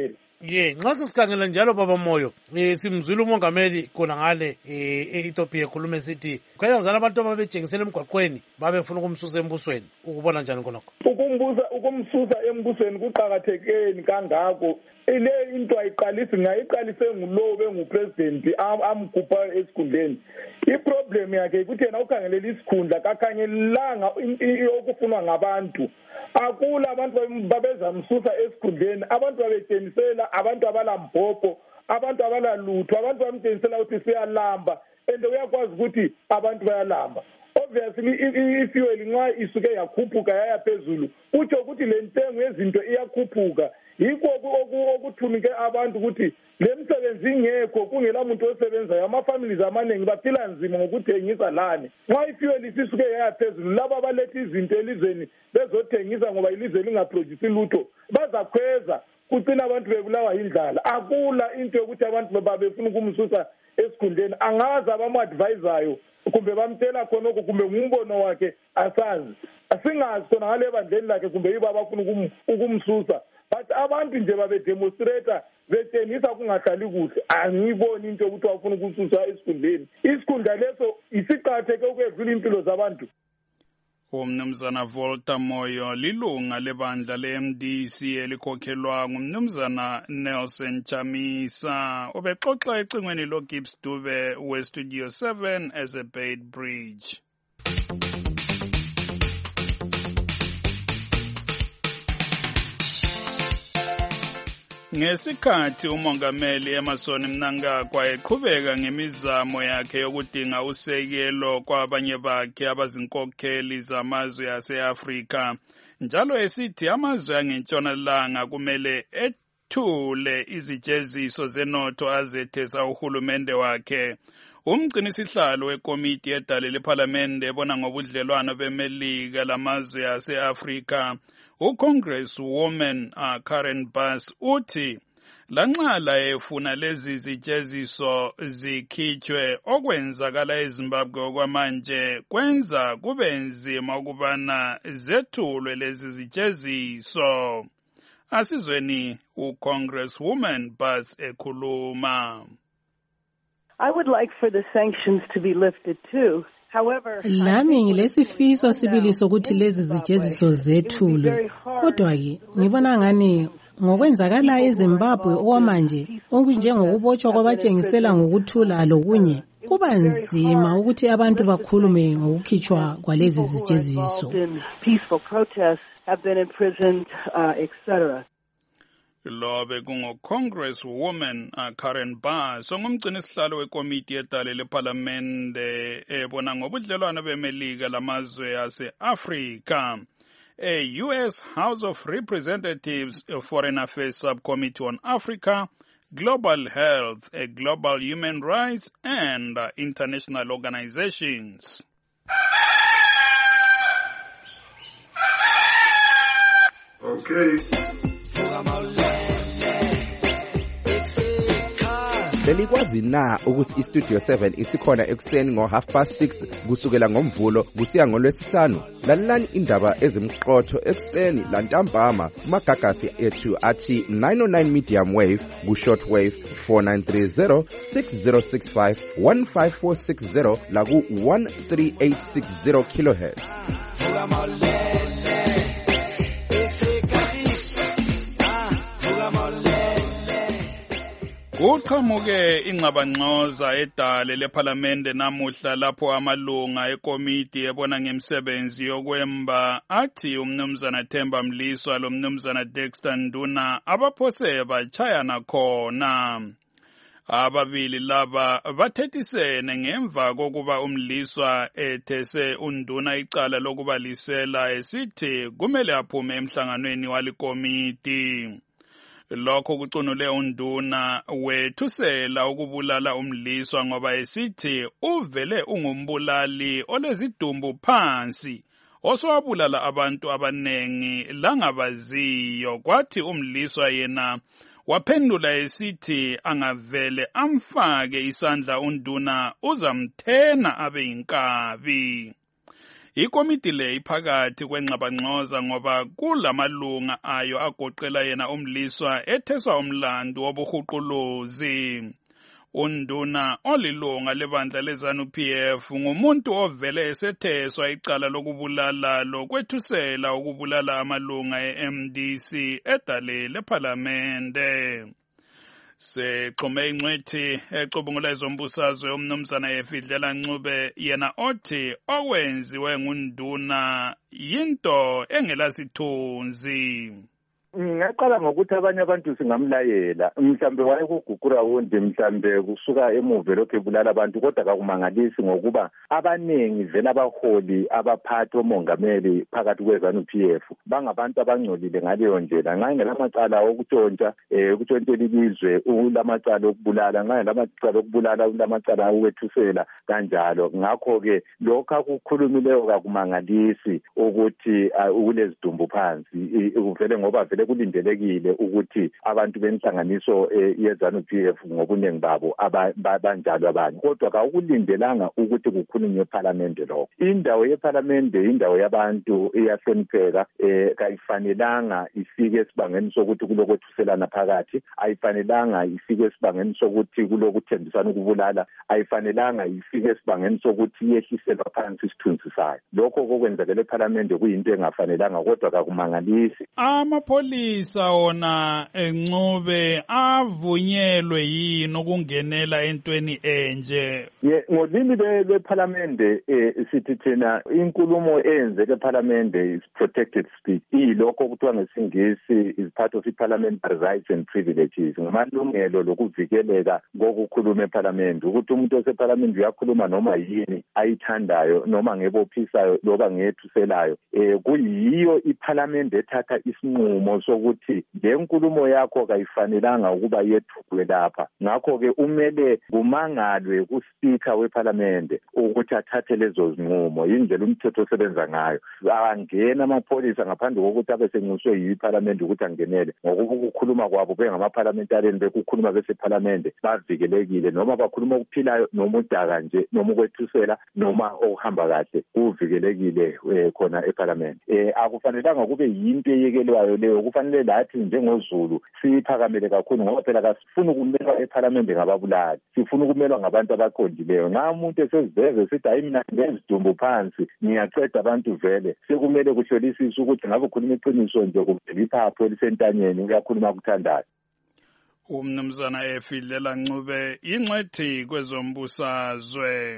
ye nxa sesikhangela njalo baba Moyo um simzwile umongameli khona ngale e-Ethiopia ekhuluma esithi kwenzakala abantu ababetshengisela emgwaqweni babefuna ukumsusa embusweni ukubona njani khonokho ukumbusa ukumsusa embusweni kuqakathekeni kangako ile into ayiqalisi ngayiqalise ngulowo bengupresident amgubha esikhundleni iproblem yakhe ukuthi yena ukhangelela isikhundla kakhangelanga okufunwa ngabantu akula abantu babezamsusa esikhundleni abantu babetshengisela abantu abalambhobho abantu abalalutho abantu bamtshengisela ukuthi siyalamba and uyakwazi ukuthi abantu bayalamba obviously ifuel nxa isuke yakhuphuka yaya phezulu utsho ukuthi le ntengo yezinto iyakhuphuka yikho okuthunike abantu ukuthi le msebenzi ingekho kungela muntu osebenzayo ama-families amaningi baphila nzima ngokuthengisa lani nxa ifuel isisuke yaya phezulu laba abaletha izinto elizweni bezothengisa ngoba ilizwe lingaproduce lutho bazakhweza kucina abantu bebulawa yindlala akula into yokuthi abantu babefuna ukumsusa esikhundleni angazi abamu-advisayo kumbe bamtshela khonokho kumbe ngumbono wakhe asazi asingazi khona ngale bandleni lakhe kumbe yibo abafuna ukumsusa but abantu nje babedemonstrata betshengisa kungahlali kuhle angiyiboni into yokuthi bafuna ukumsusa esikhundleni isikhundla leso isiqakatheke ukwedlula impilo zabantu. umnumzana Volta Moyo lilunga lebandla le-M D C elikhokhelwa ngumnumzana Nelson Chamisa ubexoxa ecingweni loGibbs Dube weStudio seven eseBeit Bridge. Ngesikhathi umongameli Emmerson Mnangagwa eqhubeka ngemizamo yakhe yokudinga usekelo kwabanye bakhe abazinkokheli zamazwe ase-Afrika, njalo esithi amazwe angentshonalanga kumele ethule izijeziso zenotho azethesa uhulumende wakhe. Umgcinisihlalo wekomiti yedale lephalamende ebona ngobudlelwano bemelika lamazwe ase-Afrika uCongresswoman uh, Karen Bass uthi lanxa efuna lezi zijeziso zikhitshwe okwenzakala eZimbabwe okwamanje kwenza kube nzima ukubana zethulwe lezi zijeziso. Asizweni uCongresswoman Bass ekhuluma. I would like for the sanctions to be lifted too. Lami ngilesifiso sibili sokuthi lezi zijeziso zethulwe, kodwa-ke ngibona ngani ngokwenzakala eZimbabwe okwamanje okunjengokubotshwa kwabatshengisela ngokuthula lokunye kuba nzima ukuthi abantu bakhulume ngokukhitshwa kwalezi zijeziso. Lobe kungo-Congresswoman uh, Karen Bass ongumgcinisihlalo wekomiti yedale lephalamende ebona ngobudlelwano bemelika lamazwe ase-Afrika. A U S House of Representatives Foreign Affairs Subcommittee on Africa, Global Health, a Global Human Rights and uh, International Organizations. Okay. Belikwazi na ukuthi iStudio seven isikhona ekuseni ngo half past six kusukela ngomvulo kusiya ngolwesihlanu. Lalelani indaba ezimqotho ekuseni lantambama kumagagasi ethu athi nine oh nine medium wave ku short wave four nine three zero six zero six five one five four six zero la ku one three eight six zero kilohertz. Kuqhamuke ingxabangxoza edale lephalamende namuhla lapho amalunga ekomiti ebona ngemsebenzi yokwemba athi umnumzana Themba Mliswa lo mnumzana Dexter Nduna abaphose bachayana khona. Ababili laba bathethisene ngemva kokuba uMliswa ethese uNduna icala lokubalisela esithi kumele aphume emhlanganweni walikomiti. Lokho kucunule uNduna wethusela ukubulala uMliswa ngoba esithi uvele ungumbulali olezidumbu phansi oswabulala abantu abanengi langabaziyo. Kwathi uMliswa yena waphendula esithi angavele amfake isandla uNduna uzamthena abe yinkabi. Ikomiti le iphakathi kwenxabanxoza ngoba kulamalunga ayo agoqela yena umliswa etheswa umlandu wobuhuquluzi. Unduna olilunga lebandla leZANU-P F ngumuntu ovele esetheswa icala lokubulala lokwethusela ukubulala amalunga e-M D C edale lephalamende. Sexhume ingcwethi ecubungula ezombusazwe umnumzana Efidlela Ncube yena othi okwenziwe ngunduna yinto engelasithunzi. Ngiyaqala ngokuthi abanye abantu singamlayela mhlambe wayekugugura wonke mhlambe kusuka emuve lokho ebulala abantu kodwa akakumangalisi ngokuba abanengi vele abaholi abaphathi omongameli phakathi kweZANU-P F bangabantu abangcolile ngaleyo ndlela nxa ngelamacala okutshontsha eh ukutshontsela ilizwe ulamacala okubulala nxa ngelamacala okubulala ulamacala okwethusela kanjalo ngakho ke lokho akukhulumileyo kakumangalisi ukuthi ukulezidumbu phansi uvele ngoba vele kulindelekile ukuthi abantu benhlanganiso yeZANU-P F ngobunengi babo abanjalo abanye kodwa kakulindelanga ukuthi kukhulunywe eParliamente lokho. Indawo yeParliamente indawo yabantu iyahlonipheka eh kayifanelanga ifike esibangeni sokuthi kulokwethuselana phakathi, ayifanelanga ifike esibangeni sokuthi kulokuthembisana ukubulala, ayifanelanga ifike esibangeni sokuthi yehliselwa phansi isithunzi sayo. Lokho kokwenzekela eParliamente kuyinto engafanelanga kodwa kakumangalisi. Amapoli Isa ona Ncube avunyelwe yini ukungenela entweni enje? Ye ngolimi leParliamente sithi thina inkulumo eyenzeke eParliamente is protected speech. Ilokho kuthiwa ngesingisi is part of parliamentary rights and privileges. Ngamalungelo lokuvikeleka kokukhuluma eParliamente ukuthi umuntu oseParliamente uyakhuluma noma yini ayithandayo noma ngebophisayo loba ngethuselayo. Eh kuyiyo iParliamente ethatha isinqumo sokuthi le nkulumo yakho kayifanelanga ukuba yethulwe lapha. Ngakho ke umele kumangalwe kuSpeaker weParliamente ukuthi athathe lezo zinqumo. Indlela umthetho osebenza ngayo. Angena amapholisa ngaphandle kokuthi abe senxuswe yiParliamente ukuthi angenele. Ngokuba ukukhuluma kwabo bengamaparliamentarian bekukhuluma beseParliamente bavikelekile noma bakhuluma ukuphilayo noma udaka nje noma ukwethusela noma okuhamba kahle kuvikelekile khona eParliamente. Eh akufanelanga kube yinto eyekelwayo leyo. Kufanele lathi njengozulu siphakamele kakhulu ngoba phela kasifuni ukumelwa eParliamente ngababulali, sifuna ukumelwa ngabantu abaqondileyo. Nxa umuntu eseziveze sithi hayi mina ngezidumbu phansi ngiyaqeda abantu vele sekumele kuhlolisise ukuthi ngabe ukhuluma iqiniso nje kupheliphapho elisentanyeni uyakhuluma kuthandayo. Umnumzana Efidlela Ncube ingcwethi kwezombusazwe.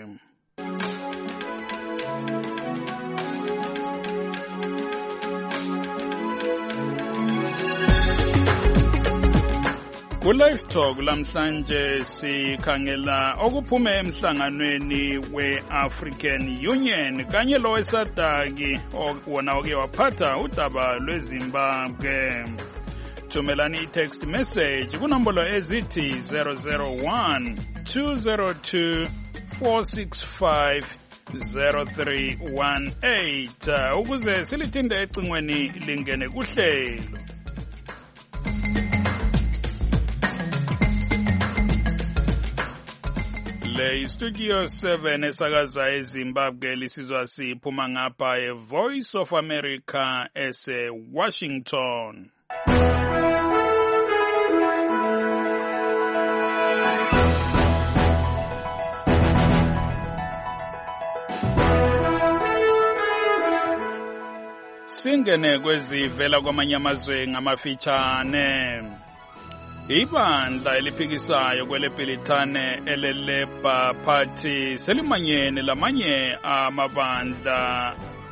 Ku-Live Talk lamhlanje sikhangela okuphume emhlanganweni we-African Union kanye lo wesadaki wona oke waphatha udaba lweZimbabwe. Thumelani i-text message kunombolo ezithi zero zero one two zero two four six five zero three one eight ukuze silithinde ecingweni lingene kuhlelo. Le Studio seven esakaza eZimbabwe lisizwa siphuma ngapha eVoice of America ese Washington. Singene kwezivela kwamanye amazwe ngamafitshane. Ibandla eliphikisayo kwelepilitane elelepa party selimanyene lamanye amabandla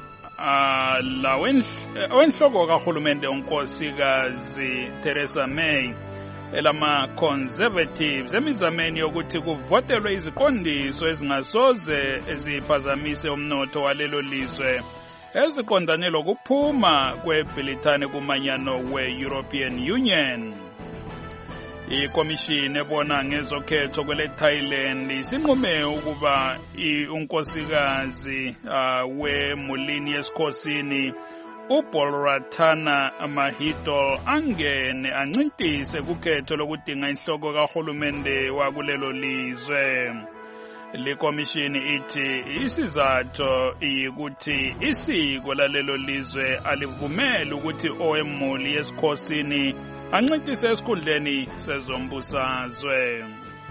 lawenhloko kahulumende unkosikazi Theresa May elama conservatives emizameni yokuthi kuvotelwe iziqondiso ezingasoze eziphazamise umnotho walelo lizwe eziqondane lokuphuma kwebhilithane kumanyano we-European Union. Ikomishini ebona ngezokhetho kwele Thailand isinqume ukuba unkosikazi uh, wemulini yesikhosini uBolratana Mahidol angene ancintise kukhetho lokudinga inhloko kahulumende wakulelo lizwe. Likomishini ithi isizathu yikuthi isiko lalelo lizwe alivumeli ukuthi owemuli esikhosini ancitise esikhundleni sezombusazwe.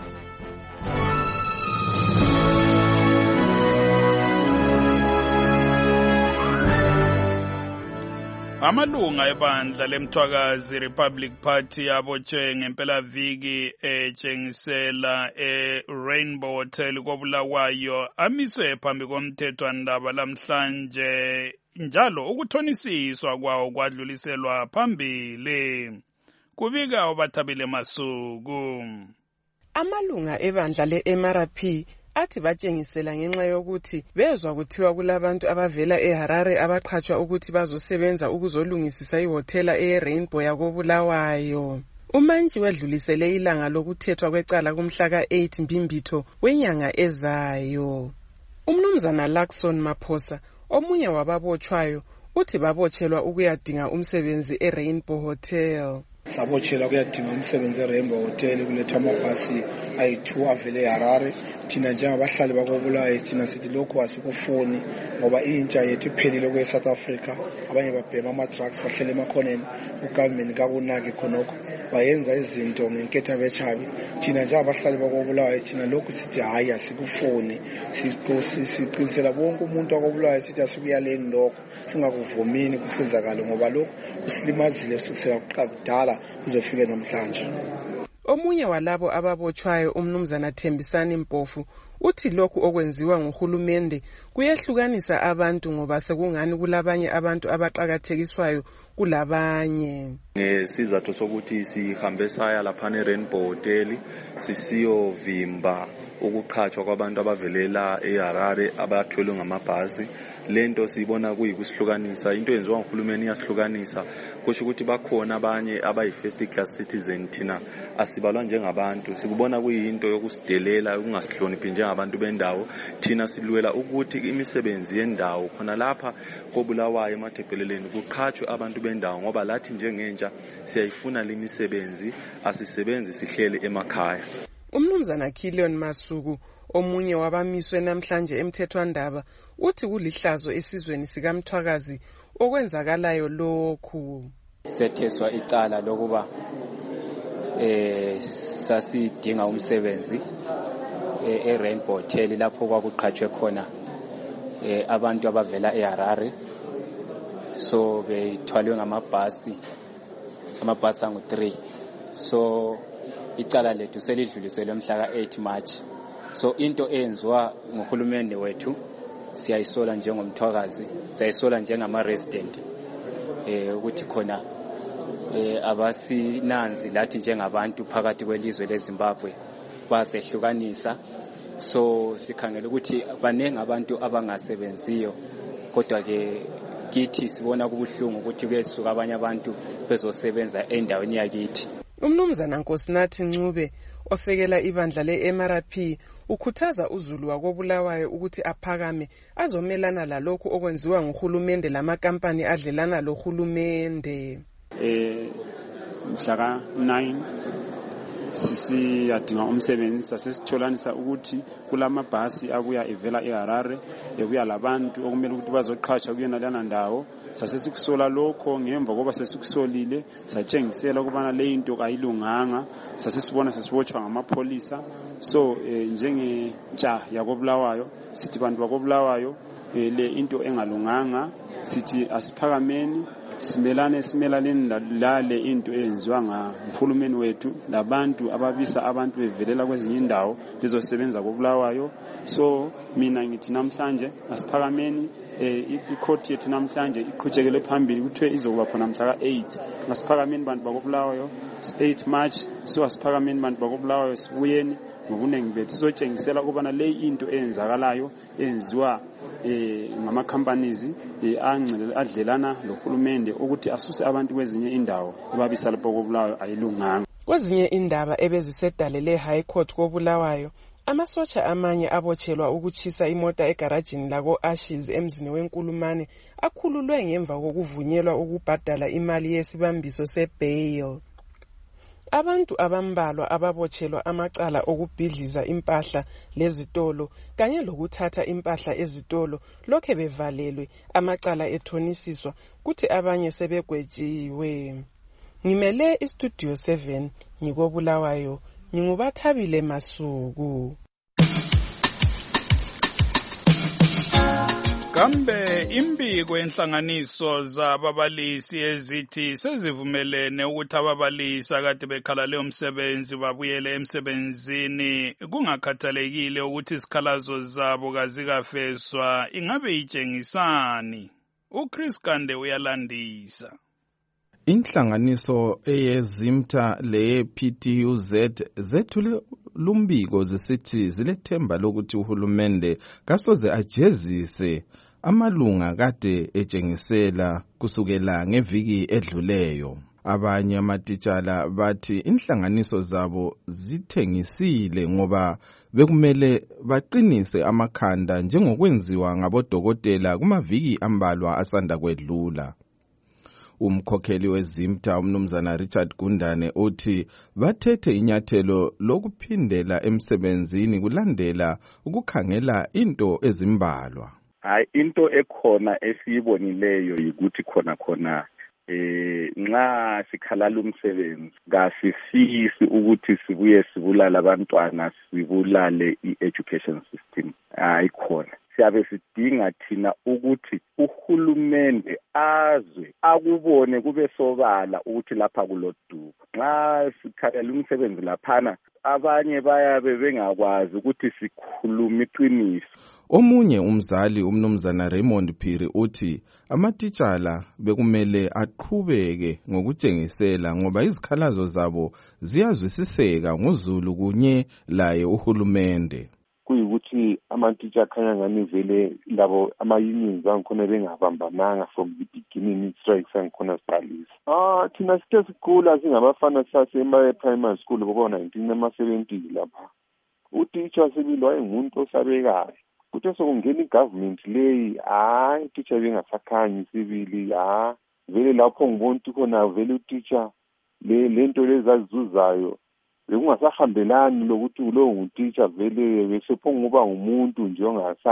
Amalunga ebandla lemthwakazi Republic Party abotshwe ngempelaviki etshengisela e-Rainbow Hotel koBulawayo amiswe phambi komthethwandaba lamhlanje njalo ukuthonisiswa kwawo kwadluliselwa phambili. Kubika obathabile Masuku. Amalunga ebandla le-M R P athi batshengisela ngenxa yokuthi bezwa kuthiwa kulabantu abavela eHarare abaqhatshwa ukuthi bazosebenza ukuzolungisisa ihotela e-Rainbow yakoBulawayo. Umantshi wedlulisele ilanga lokuthethwa kwecala kumhla ka-eight Mbimbitho wenyanga ezayo. Umnumzana Lakson Maphosa, omunye wababotshwayo, uthi babotshelwa ukuyadinga umsebenzi e-Rainbow Hotel. Sabotshelwa kuyadinga umsebenzi e-Rainbow Hotel kuletha amabhasi ayi-two avele eHarare. Thina njengabahlali bakoBulawayo thina sithi lokhu asikufuni ngoba intsha yethu iphelile kwe South Africa. Abanye babhema ama-drugs bahlele emakhoneni, ugovernment kakunaki khonokho bayenza izinto ngenketha bechabi. Thina njengabahlali bakoBulawayo thina lokhu sithi hayi asikufuni. Siqinisela bonke umuntu wakoBulawayo sithi asikuyaleni lokho, singakuvumini kusenzakalo ngoba lokhu usilimazile kusukela kudala kuzofika namhlanje. Omunye walabo ababotshwayo umnumzana Thembisani Mpofu uthi lokhu okwenziwa nguhulumende kuyehlukanisa abantu ngoba sekungani kulabanye abantu abaqhakathekiswayo kulabanye. Ngesizathu sokuthi sihambe saya lapha eRainbow Hotel sisiyovimba ukuqhatshwa kwabantu abavelela eHarare abathwelwe ngamabhasi. Lento sibona kuyikusihlukanisa, into yenziwa nguhulumeni iyasihlukanisa. Kusho ukuthi bakhona abanye abayi-first class citizen thina asibalwa njengabantu, sikubona kuyinto yokusidelela ukungasihloniphi njengabantu bendawo. Thina silwela ukuthi imisebenzi yendawo khona lapha koBulawayo emathebheleleni kuqhatshwe abantu bendawo ngoba lathi njengentsha siyayifuna lemisebenzi, asisebenzi sihlele emakhaya. Umnumzana Kilion Masuku, omunye wabamiswe namhlanje emthethwandaba, uthi kulihlazo esizweni sikamthwakazi okwenzakalayo lokhu. Setheswa icala lokuba eh sasidinga umsebenzi e-Rainbow Hotel lapho kwakuqhatshwe khona eh abantu abavela eHarare, so bethwalwe ngamabhasi amabhasi angu three. So icala lethu selidluliselwe mhla ka-eight March. So into enziwa nguhulumende wethu siyayisola njengomthwakazi, siyayisola njengama-resident eh ukuthi khona eh abasinanzi lathi njengabantu phakathi kwelizwe leZimbabwe basehlukanisa. So sikhangela ukuthi baningi abantu abangasebenziyo, kodwa ke kithi sibona kubuhlungu ukuthi kuyesuka abanye abantu bezosebenza endaweni yakithi. Umnumzana Nkosinathi Ncube osekela ibandla le-M R P ukhuthaza uZulu wakoBulawayo ukuthi aphakame azomelana lalokhu okwenziwa nguhulumende lamakampani adlelana lohulumende. Eh mhla ka nine sisiyadinga umsebenzi, sasesitholanisa ukuthi kulamabhasi abuya evela eHarare ebuya labantu okumele ukuthi bazoqhatsha kuyena lana ndawo. Sasesikusola lokho, ngemva koba sesikusolile satshengisela ukubana le into ayilunganga, sasesibona sesibotshwa ngamapholisa. So eh, njengentsha yakoBulawayo sithi bantu bakoBulawayo eh, le into engalunganga, sithi asiphakameni simelane simelaleni lale into eyenziwa nguhulumeni wethu labantu ababisa abantu bevelela kwezinye indawo bezosebenza koBulawayo. So mina ngithi namhlanje asiphakameni eh icourt yethu namhlanje iqhutshekele phambili kuthiwe izokuba khona mhla ka-eight. Asiphakameni bantu bakoBulawayo eight March. So asiphakameni bantu bakoBulawayo sibuyeni ngobunengi bethu sizotshengisela ukubana le into eyenzakalayo enziwa eh ngama companies eh angcele adlelana lohulumende ukuthi asuse abantu kwezinye indawo ebabisa lapho koBulawayo ayilunganga. Kwezinye indaba ebezisedalele High Court koBulawayo, amasotsha amanye abotshelwa ukuchisa imota egarajini lako Ashes emzini weNkulumane akhululwe ngemva kokuvunyelwa ukubhadala imali yesibambiso sebail. abantu abambalwa ababotshelwa amacala okubhidliza impahla lezitolo kanye lokuthatha impahla ezitolo lokhe bevalelwe amacala ethonisiswa kuthi abanye sebegwetshiwe. Ngimele iStudio seven ngikobulawayo ngingubathabile Masuku. Kambe imbiko enhlanganiso zababalisi ezithi sezivumelene ukuthi ababalisi akade bekhala leyo msebenzi babuyele emsebenzini kungakhathalekile ukuthi isikhalazo zabo kazikafeswa, ingabe itshengisani? uChris Kande uyalandisa. Inhlanganiso eyezimta leye-P T U Z zethule lumbiko zisithi zilethemba lokuthi uhulumende kasoze ajezise amalunga kade etshengisela kusukela ngeviki edluleyo. Abanye amatitshala bathi inhlanganiso zabo zithengisile ngoba bekumele baqinise amakhanda njengokwenziwa ngabodokotela kumaviki ambalwa asanda kwedlula. Umkhokheli wezimta umnumzana Richard Gundane uthi bathethe inyathelo lokuphindela emsebenzini kulandela ukukhangela into ezimbalwa. Hayi, into ekhona esiyibonileyo ukuthi khona khona eh nxa sikhalala umsebenzi kasifisi ukuthi sibuye sibulala abantwana sibulale i-education system. Hayi khona siyabe sidinga thina ukuthi uhulumende azwe akubone kube sobala ukuthi lapha kulodubo. Nxa sikhalela umsebenzi laphana abanye bayabe bengakwazi ukuthi sikhuluma iqiniso. Omunye umzali umnumzana Raymond Phiri uthi amatitshala bekumele aqhubeke ngokutshengisela ngoba izikhalazo zabo ziyazwisiseka ngozulu kunye laye uhulumende. Kuyikuthi amatitsha khanya ngani vele labo ama-unions angikhona bengabambananga from the beginning strikes angikhona siqalisa. Ah thina sithe sikhula singabafana sasema-primary school ngoba nineteen ama-seventy lapha. Utitsha sibili wayengumuntu osabekayo. Kuthe sokungena igovernment leyi hayi utitsha bengasakhanyi sibili ha vele lapho ngibona ukuthi khona vele utitsha le lento lezazizuzayo bekungasahambelani lokuthi lo ngutitsha vele besephonguba ngumuntu nje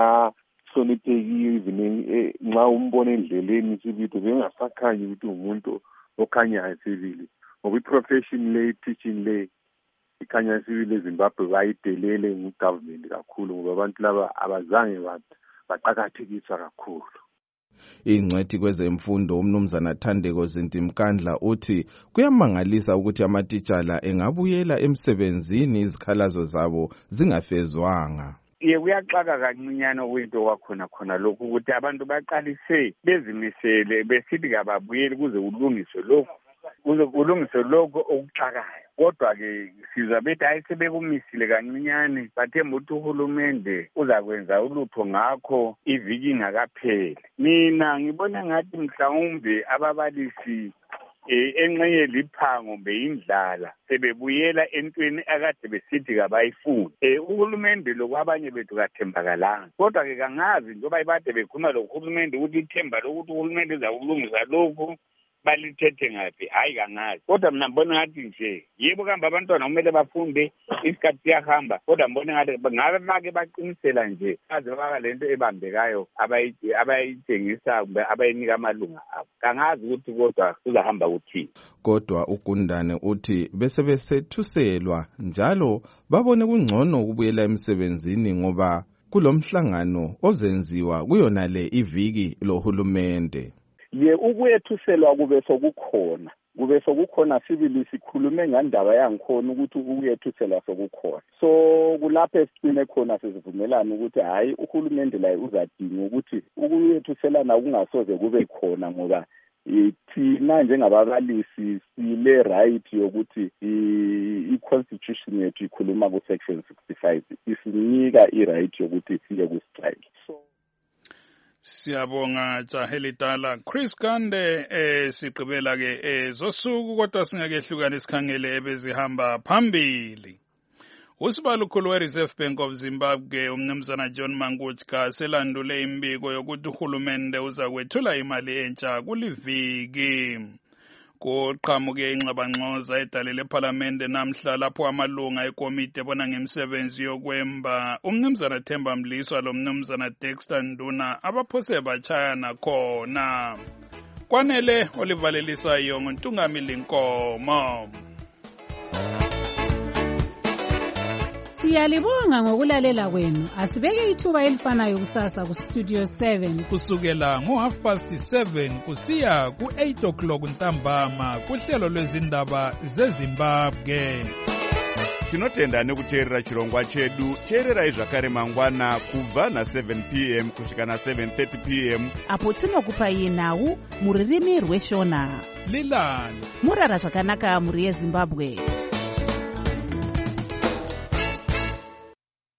ongasahloniphekile even nxa umbona endleleni sibili bengasakhanyi ukuthi umuntu okhanyayo sibili ngoba iprofession le teaching le ikhanya sibili eZimbabwe bayidelele ngugovernment kakhulu ngoba abantu laba abazange baqakathekiswa kakhulu. Ingcwethi kwezemfundo umnumzana Thandeko Zintimkandla uthi kuyamangalisa ukuthi amatitshala engabuyela emsebenzini izikhalazo zabo zingafezwanga. Ye kuyaxaka kancinyane kwinto kwakhona khona lokhu ukuthi abantu baqalise bezimisele besithi kababuyeli kuze ulungiswe lokhu kuze kulungiswe lokho okuxakayo. Kodwa-ke sizwa bethi hayi sebekumisile kancinyane bathemba ukuthi uhulumende uzakwenza ulutho ngakho iviki ingakapheli. Mina ngibona ngathi mhlawumbe ababalisi eh enxeye liphango beyindlala sebebuyela entweni akade besithi kabayifuni. Eh uhulumende lokwabanye bethu kathembakalanga. Kodwa ke kangazi njoba ibade bekhuluma lo uhulumende ukuthi ithemba lokuthi uhulumende uzakulungisa lokho balithethe ngaphi hayi kangazi. Kodwa mina ngibona ngathi nje yebo kambe abantwana kumele bafunde isikhathi siyahamba kodwa ngibona ngathi ngabe bake baqinisela nje aze baka lento ebambekayo abayitshengisa kumbe abayinika amalunga abo kangazi ukuthi kodwa kuzahamba kuthini. Kodwa uGundane uthi bese besethuselwa njalo babone kungcono ukubuyela emsebenzini ngoba kulomhlangano ozenziwa kuyona le iviki lohulumende. Ye ukuyethuselwa kube sokukhona kube sokukhona sibili sikhulume ngandaba yangikhona ukuthi ukuyethuselwa sokukhona. So kulapho esicine khona sizivumelana ukuthi hayi uhulumende la uzadinga ukuthi ukuyethuselana kungasoze kube khona ngoba thina njengababalisi sile right yokuthi i-constitution yethu ikhuluma ku section sixty-five isinika i-right yokuthi siye ku strike. So siyabonga Jahelitala Chris Kande eh siqhubela ke ezosuku kodwa singakehlukana isikhangele ebezihamba phambili. Usibalukhulu we-Reserve Bank of Zimbabwe umnumzana John Mangutska selandule imbiko yokuthi uhulumende uza kwethula imali entsha kuliviki. kuqhamuke ingxabangxoza edalele ephalamende namhla lapho amalunga ekomiti ebona ngemisebenzi yokwemba umnumzana Themba Mliswa lo mnumzana Dexter Nduna abaphose batshayana khona. Kwanele Olivalelisa Yongo Ntungamili Nkomo. Siyalibonga ngokulalela kwenu. Asibeke ithuba elifanayo kusasa ku Studio seven kusukela ngo half past seven kusiya ku eight o'clock ntambama kuhlelo lwezindaba zeZimbabwe. Tinotenda nekuteerera chirongwa chedu. Teererai zvakare mangwana kubva na seven p m kusvika na seven thirty p m apo tinokupai nhau muririmi rweshona. Lilani murara zvakanaka muri yeZimbabwe.